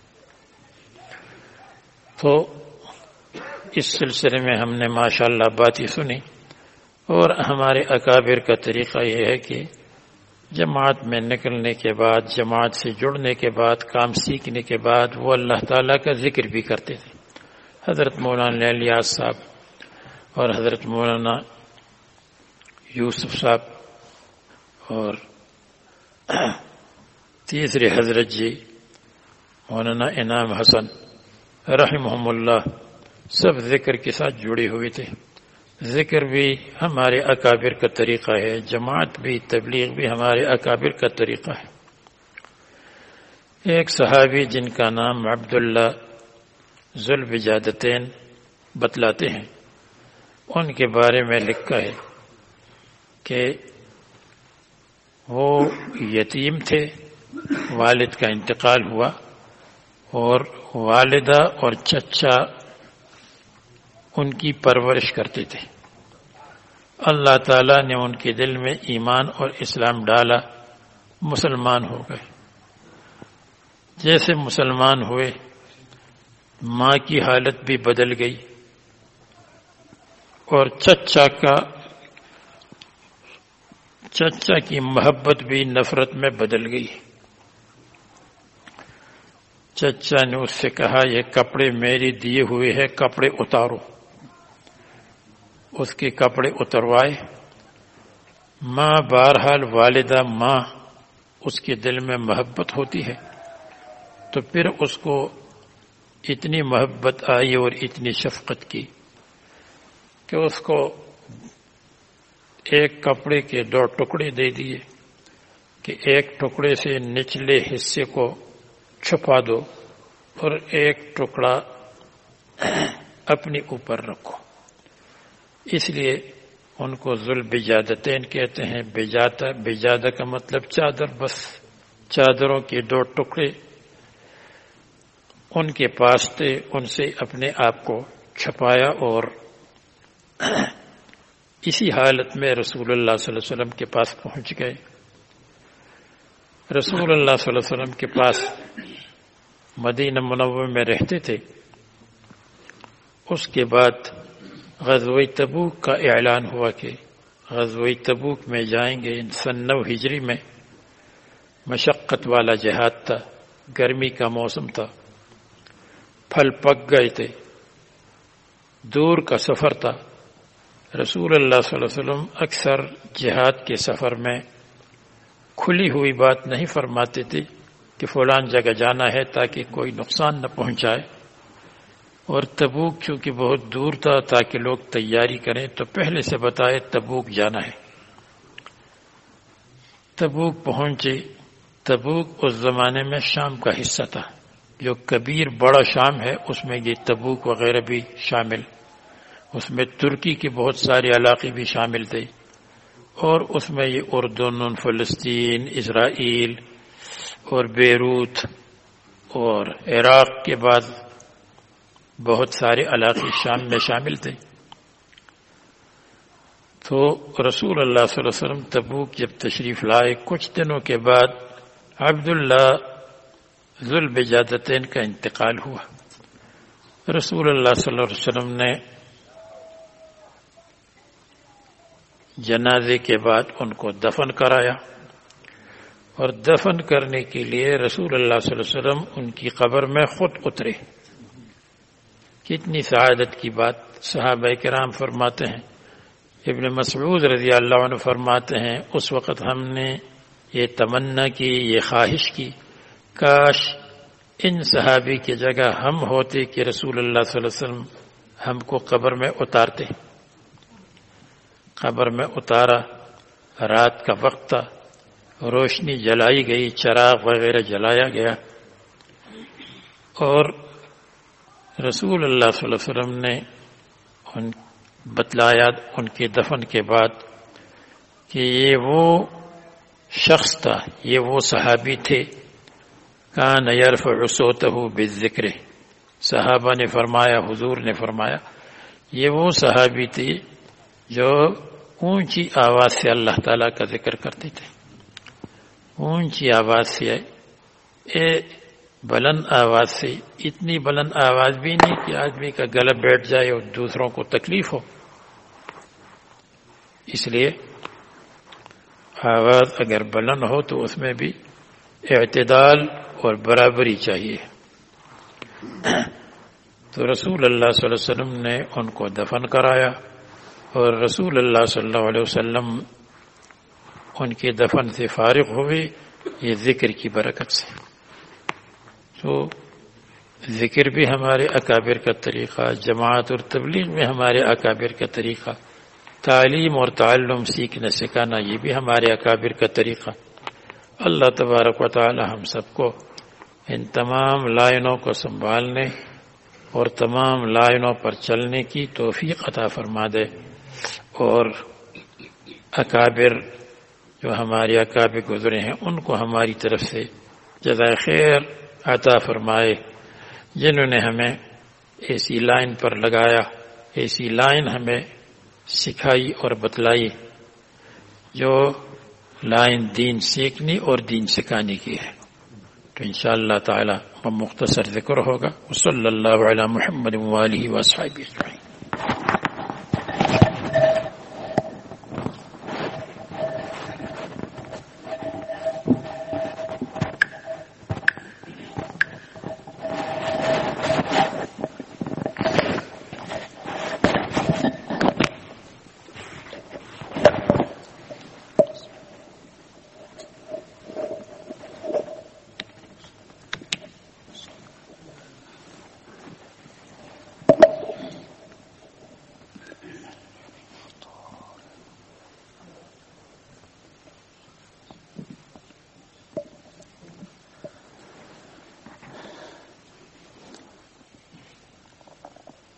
[SPEAKER 6] تو اس سلسلے میں ہم نے ماشاءاللہ باتیں سنی، اور ہمارے اکابر کا طریقہ یہ ہے کہ جماعت میں نکلنے کے بعد، جماعت سے جڑنے کے بعد، کام سیکھنے کے بعد وہ اللہ تعالیٰ کا ذکر بھی کرتے تھے. حضرت مولانا الیاس صاحب اور حضرت مولانا یوسف صاحب اور تیسرے حضرت جی مولانا انعام حسن رحمہم اللہ سب ذکر کے ساتھ جڑے ہوئے تھے. ذکر بھی ہمارے اکابر کا طریقہ ہے، جماعت بھی، تبلیغ بھی ہمارے اکابر کا طریقہ ہے. ایک صحابی جن کا نام عبداللہ ذوالبجادتین بتلاتے ہیں، ان کے بارے میں لکھا ہے کہ وہ یتیم تھے، والد کا انتقال ہوا اور والدہ اور چچا ان کی پرورش کرتے تھے. اللہ تعالیٰ نے ان کے دل میں ایمان اور اسلام ڈالا، مسلمان ہو گئے. جیسے مسلمان ہوئے ماں کی حالت بھی بدل گئی اور چچا کا چچا کی محبت بھی نفرت میں بدل گئی. چچا نے اس سے کہا یہ کپڑے میرے دیے ہوئے ہیں، کپڑے اتارو. اس کے کپڑے اتروائے ماں بہرحال والدہ ماں اس کے دل میں محبت ہوتی ہے تو پھر اس کو اتنی محبت آئی اور اتنی شفقت کی کہ اس کو ایک کپڑے کے دو ٹکڑے دے دیے کہ ایک ٹکڑے سے نچلے حصے کو چھپا دو اور ایک ٹکڑا اپنے اوپر رکھو. اس لیے ان کو ذوالبجادتین کہتے ہیں. بجادہ بجادہ کا مطلب چادر، بس چادروں کے دو ٹکڑے ان کے پاس تھے، ان سے اپنے آپ کو چھپایا اور اسی حالت میں رسول اللہ صلی اللہ علیہ وسلم کے پاس پہنچ گئے. رسول اللہ صلی اللہ علیہ وسلم کے پاس مدینہ منورہ میں رہتے تھے. اس کے بعد غزوہ تبوک کا اعلان ہوا کہ غزوہ تبوک میں جائیں گے. سن نو ہجری میں مشقت والا جہاد تھا، گرمی کا موسم تھا، پھل پک گئے تھے، دور کا سفر تھا. رسول اللہ صلی اللہ علیہ وسلم اکثر جہاد کے سفر میں کھلی ہوئی بات نہیں فرماتے تھے کہ فلان جگہ جانا ہے تاکہ کوئی نقصان نہ پہنچائے. اور تبوک چونکہ بہت دور تھا تاکہ لوگ تیاری کریں تو پہلے سے بتائے تبوک جانا ہے. تبوک پہنچے. تبوک اس زمانے میں شام کا حصہ تھا. جو کبیر بڑا شام ہے اس میں یہ تبوک وغیرہ بھی شامل، اس میں ترکی کے بہت سارے علاقے بھی شامل تھے، اور اس میں یہ اردن، فلسطین، اسرائیل اور بیروت اور عراق کے بعد بہت سارے علاقے شام میں شامل تھے. تو رسول اللہ صلی اللہ علیہ وسلم تبوک جب تشریف لائے، کچھ دنوں کے بعد عبداللہ ذوالبجادتین کا انتقال ہوا. رسول اللہ صلی اللہ علیہ وسلم نے جنازے کے بعد ان کو دفن کرایا، اور دفن کرنے کے لیے رسول اللہ صلی اللہ علیہ وسلم ان کی قبر میں خود اترے. کتنی سعادت کی بات. صحابہ کرام فرماتے ہیں، ابن مسعود رضی اللہ عنہ فرماتے ہیں اس وقت ہم نے یہ تمنا کی، یہ خواہش کی، کاش ان صحابی کی جگہ ہم ہوتے کہ رسول اللہ صلی اللہ علیہ وسلم ہم کو قبر میں اتارتے. قبر میں اتارا. رات کا وقت تھا، روشنی جلائی گئی، چراغ وغیرہ جلایا گیا، اور رسول اللہ صلی اللہ علیہ وسلم نے ان بتلایا ان کے دفن کے بعد کہ یہ وہ شخص تھا، یہ وہ صحابی تھے کان یرفع صوتہ بالذکر. صحابہ نے فرمایا، حضور نے فرمایا یہ وہ صحابی تھے جو اونچی آواز سے اللہ تعالیٰ کا ذکر کرتے تھے. اونچی آواز سے، اے بلند آواز سے. اتنی بلند آواز بھی نہیں کہ آدمی کا گلا بیٹھ جائے اور دوسروں کو تکلیف ہو. اس لیے آواز اگر بلند ہو تو اس میں بھی اعتدال اور برابری چاہیے. تو رسول اللہ صلی اللہ علیہ وسلم نے ان کو دفن کرایا، اور رسول اللہ صلی اللہ علیہ وسلم ان کے دفن سے فارغ ہوئے یہ ذکر کی برکت سے. تو ذکر بھی ہمارے اکابر کا طریقہ، جماعت اور تبلیغ میں ہمارے اکابر کا طریقہ، تعلیم اور تعلم سیکھنا سکھانا یہ بھی ہمارے اکابر کا طریقہ. اللہ تبارک و تعالی ہم سب کو ان تمام لائنوں کو سنبھالنے اور تمام لائنوں پر چلنے کی توفیق عطا فرما دے، اور اکابر جو ہمارے اکابر گزرے ہیں ان کو ہماری طرف سے جزائے خیر عطا فرمائے، جنہوں نے ہمیں ایسی لائن پر لگایا، ایسی لائن ہمیں سکھائی اور بتلائی جو لائن دین سیکھنے اور دین سکھانے کی ہے. تو انشاءاللہ تعالی مختصر ذکر ہوگا. وصلی اللہ علی محمد وآلہ وصحبہ اجمعین.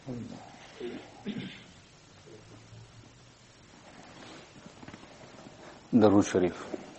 [SPEAKER 8] درود شریف.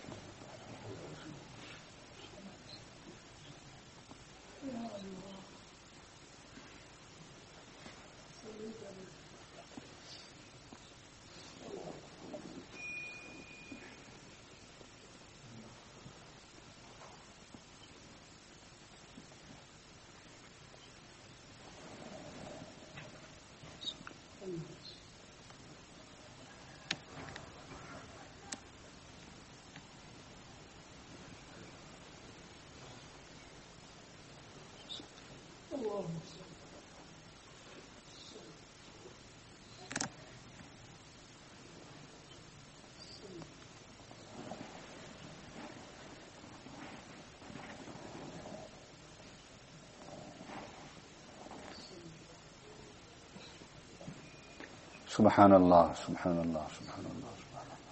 [SPEAKER 8] سبحان الله سبحان الله سبحان الله سبحان الله.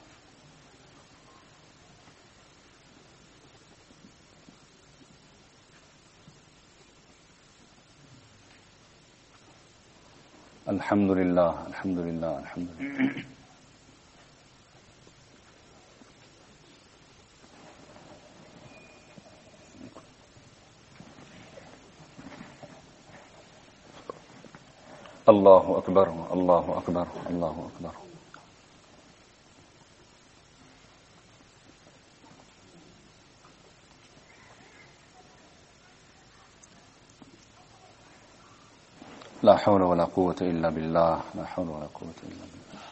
[SPEAKER 8] الحمد لله الحمد لله الحمد لله. الله أكبر الله أكبر الله أكبر. لا حول ولا قوة إلا بالله لا حول ولا قوة إلا بالله.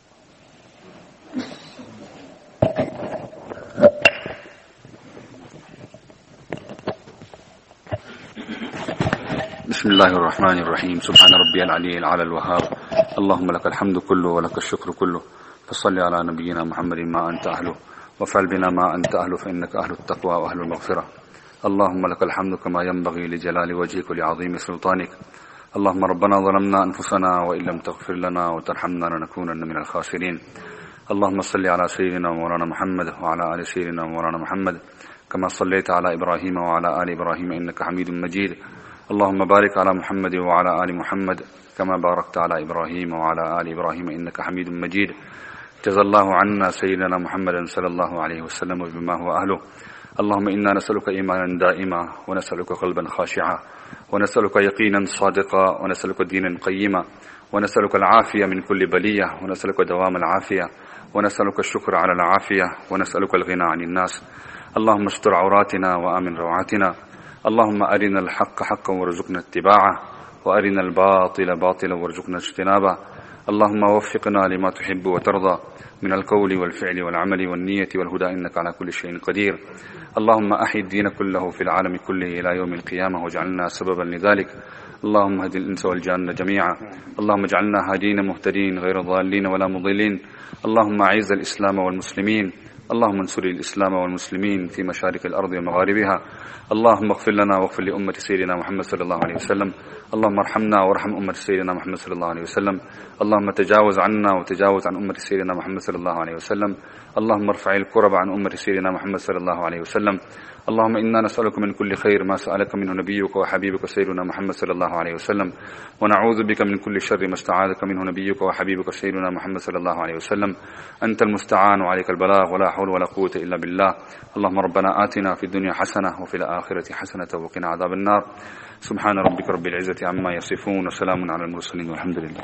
[SPEAKER 8] بسم الله الرحمن الرحيم. سبحان ربي العلي العلى الوهاب. اللهم لك الحمد كله ولك الشكر كله. فصل على نبينا محمد ما أنت أهله وافعل بنا ما أنت أهله فإنك أهل التقوى وأهل المغفرة. اللهم لك الحمد كما ينبغي لجلال وجهك ولعظيم سلطانك. اللهم ربنا ظلمنا أنفسنا وإن لم تغفر لنا وترحمنا لنكونن من الخاسرين. اللهم صل على سيدنا ومولانا محمد وعلى آل سيدنا ومولانا محمد كما صليت على إبراهيم وعلى آل إبراهيم إنك حميد مجيد. اللهم بارك على محمد وعلى آل محمد كما باركت على إبراهيم وعلى آل إبراهيم إنك حميد مجيد. جزا الله عنا سيدنا محمد صلى الله عليه وسلم بما هو أهله. اللهم إنا نسألك إيمانا دائما ونسألك قلبا خاشعا ونسألك يقينا صادقا ونسألك دينا قيما ونسألك العافية من كل بلية ونسألك دوام العافية ونسألك الشكر على العافية ونسألك الغنى عن الناس. اللهم استر عوراتنا وآمن روعاتنا. اللهم أرنا الحق حقا وارزقنا اتباعه وأرنا الباطل باطلا وارزقنا اجتنابه. اللهم وفقنا لما تحب وترضى من القول والفعل والعمل والنية والهدى إنك على كل شيء قدير. اللهم أحي الدين كله في العالم كله إلى يوم القيامة واجعلنا سببا لذلك. اللهم اهد الإنس والجان جميعا. اللهم اجعلنا هادين مهتدين غير ضالين ولا مضلين. اللهم أعز الإسلام والمسلمين. اللهم انصر الإسلام والمسلمين في مشارق الأرض ومغاربها. اللهم اغفر لنا واغفر لأمة سيدنا محمد صلى الله عليه وسلم. اللهم ارحمنا وارحم أمة سيدنا محمد صلى الله عليه وسلم. اللهم تجاوز عنا وتجاوز عن أمة سيدنا محمد صلى الله عليه وسلم. اللهم ارفع الكرب عن أمة سيدنا محمد صلى الله عليه وسلم. اللهم إنا نسألك من كل خير ما سألك منه نبيك وحبيبك سيدنا محمد صلى الله عليه وسلم ونعوذ بك من كل شر ما استعاذك منه نبيك وحبيبك سيدنا محمد صلى الله عليه وسلم. أنت المستعان وعليك البلاغ ولا حول ولا قوة إلا بالله. اللهم ربنا آتنا في الدنيا حسنة وفي الآخرة حسنة وقنا عذاب النار. سبحان ربك رب العزة عما يصفون وسلام على المرسلين والحمد لله.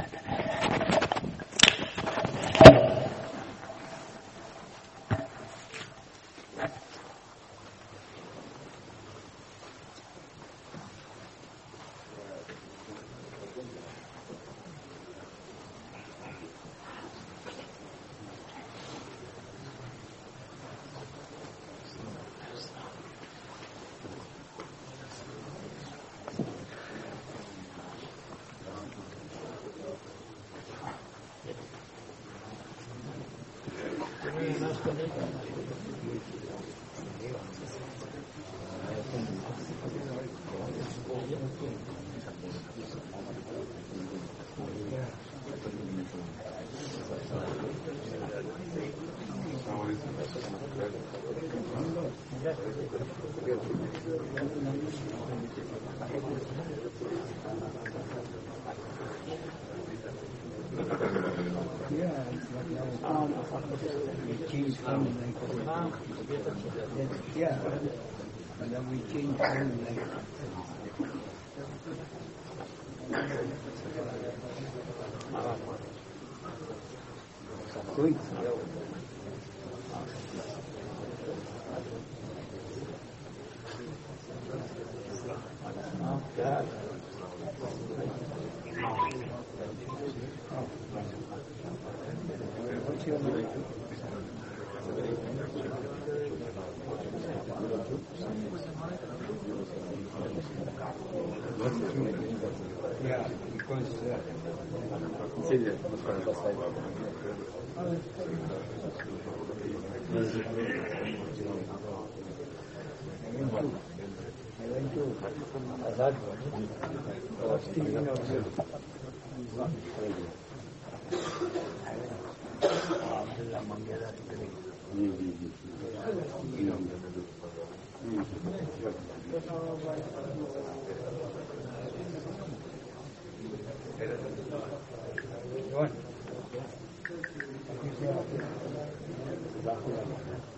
[SPEAKER 9] One.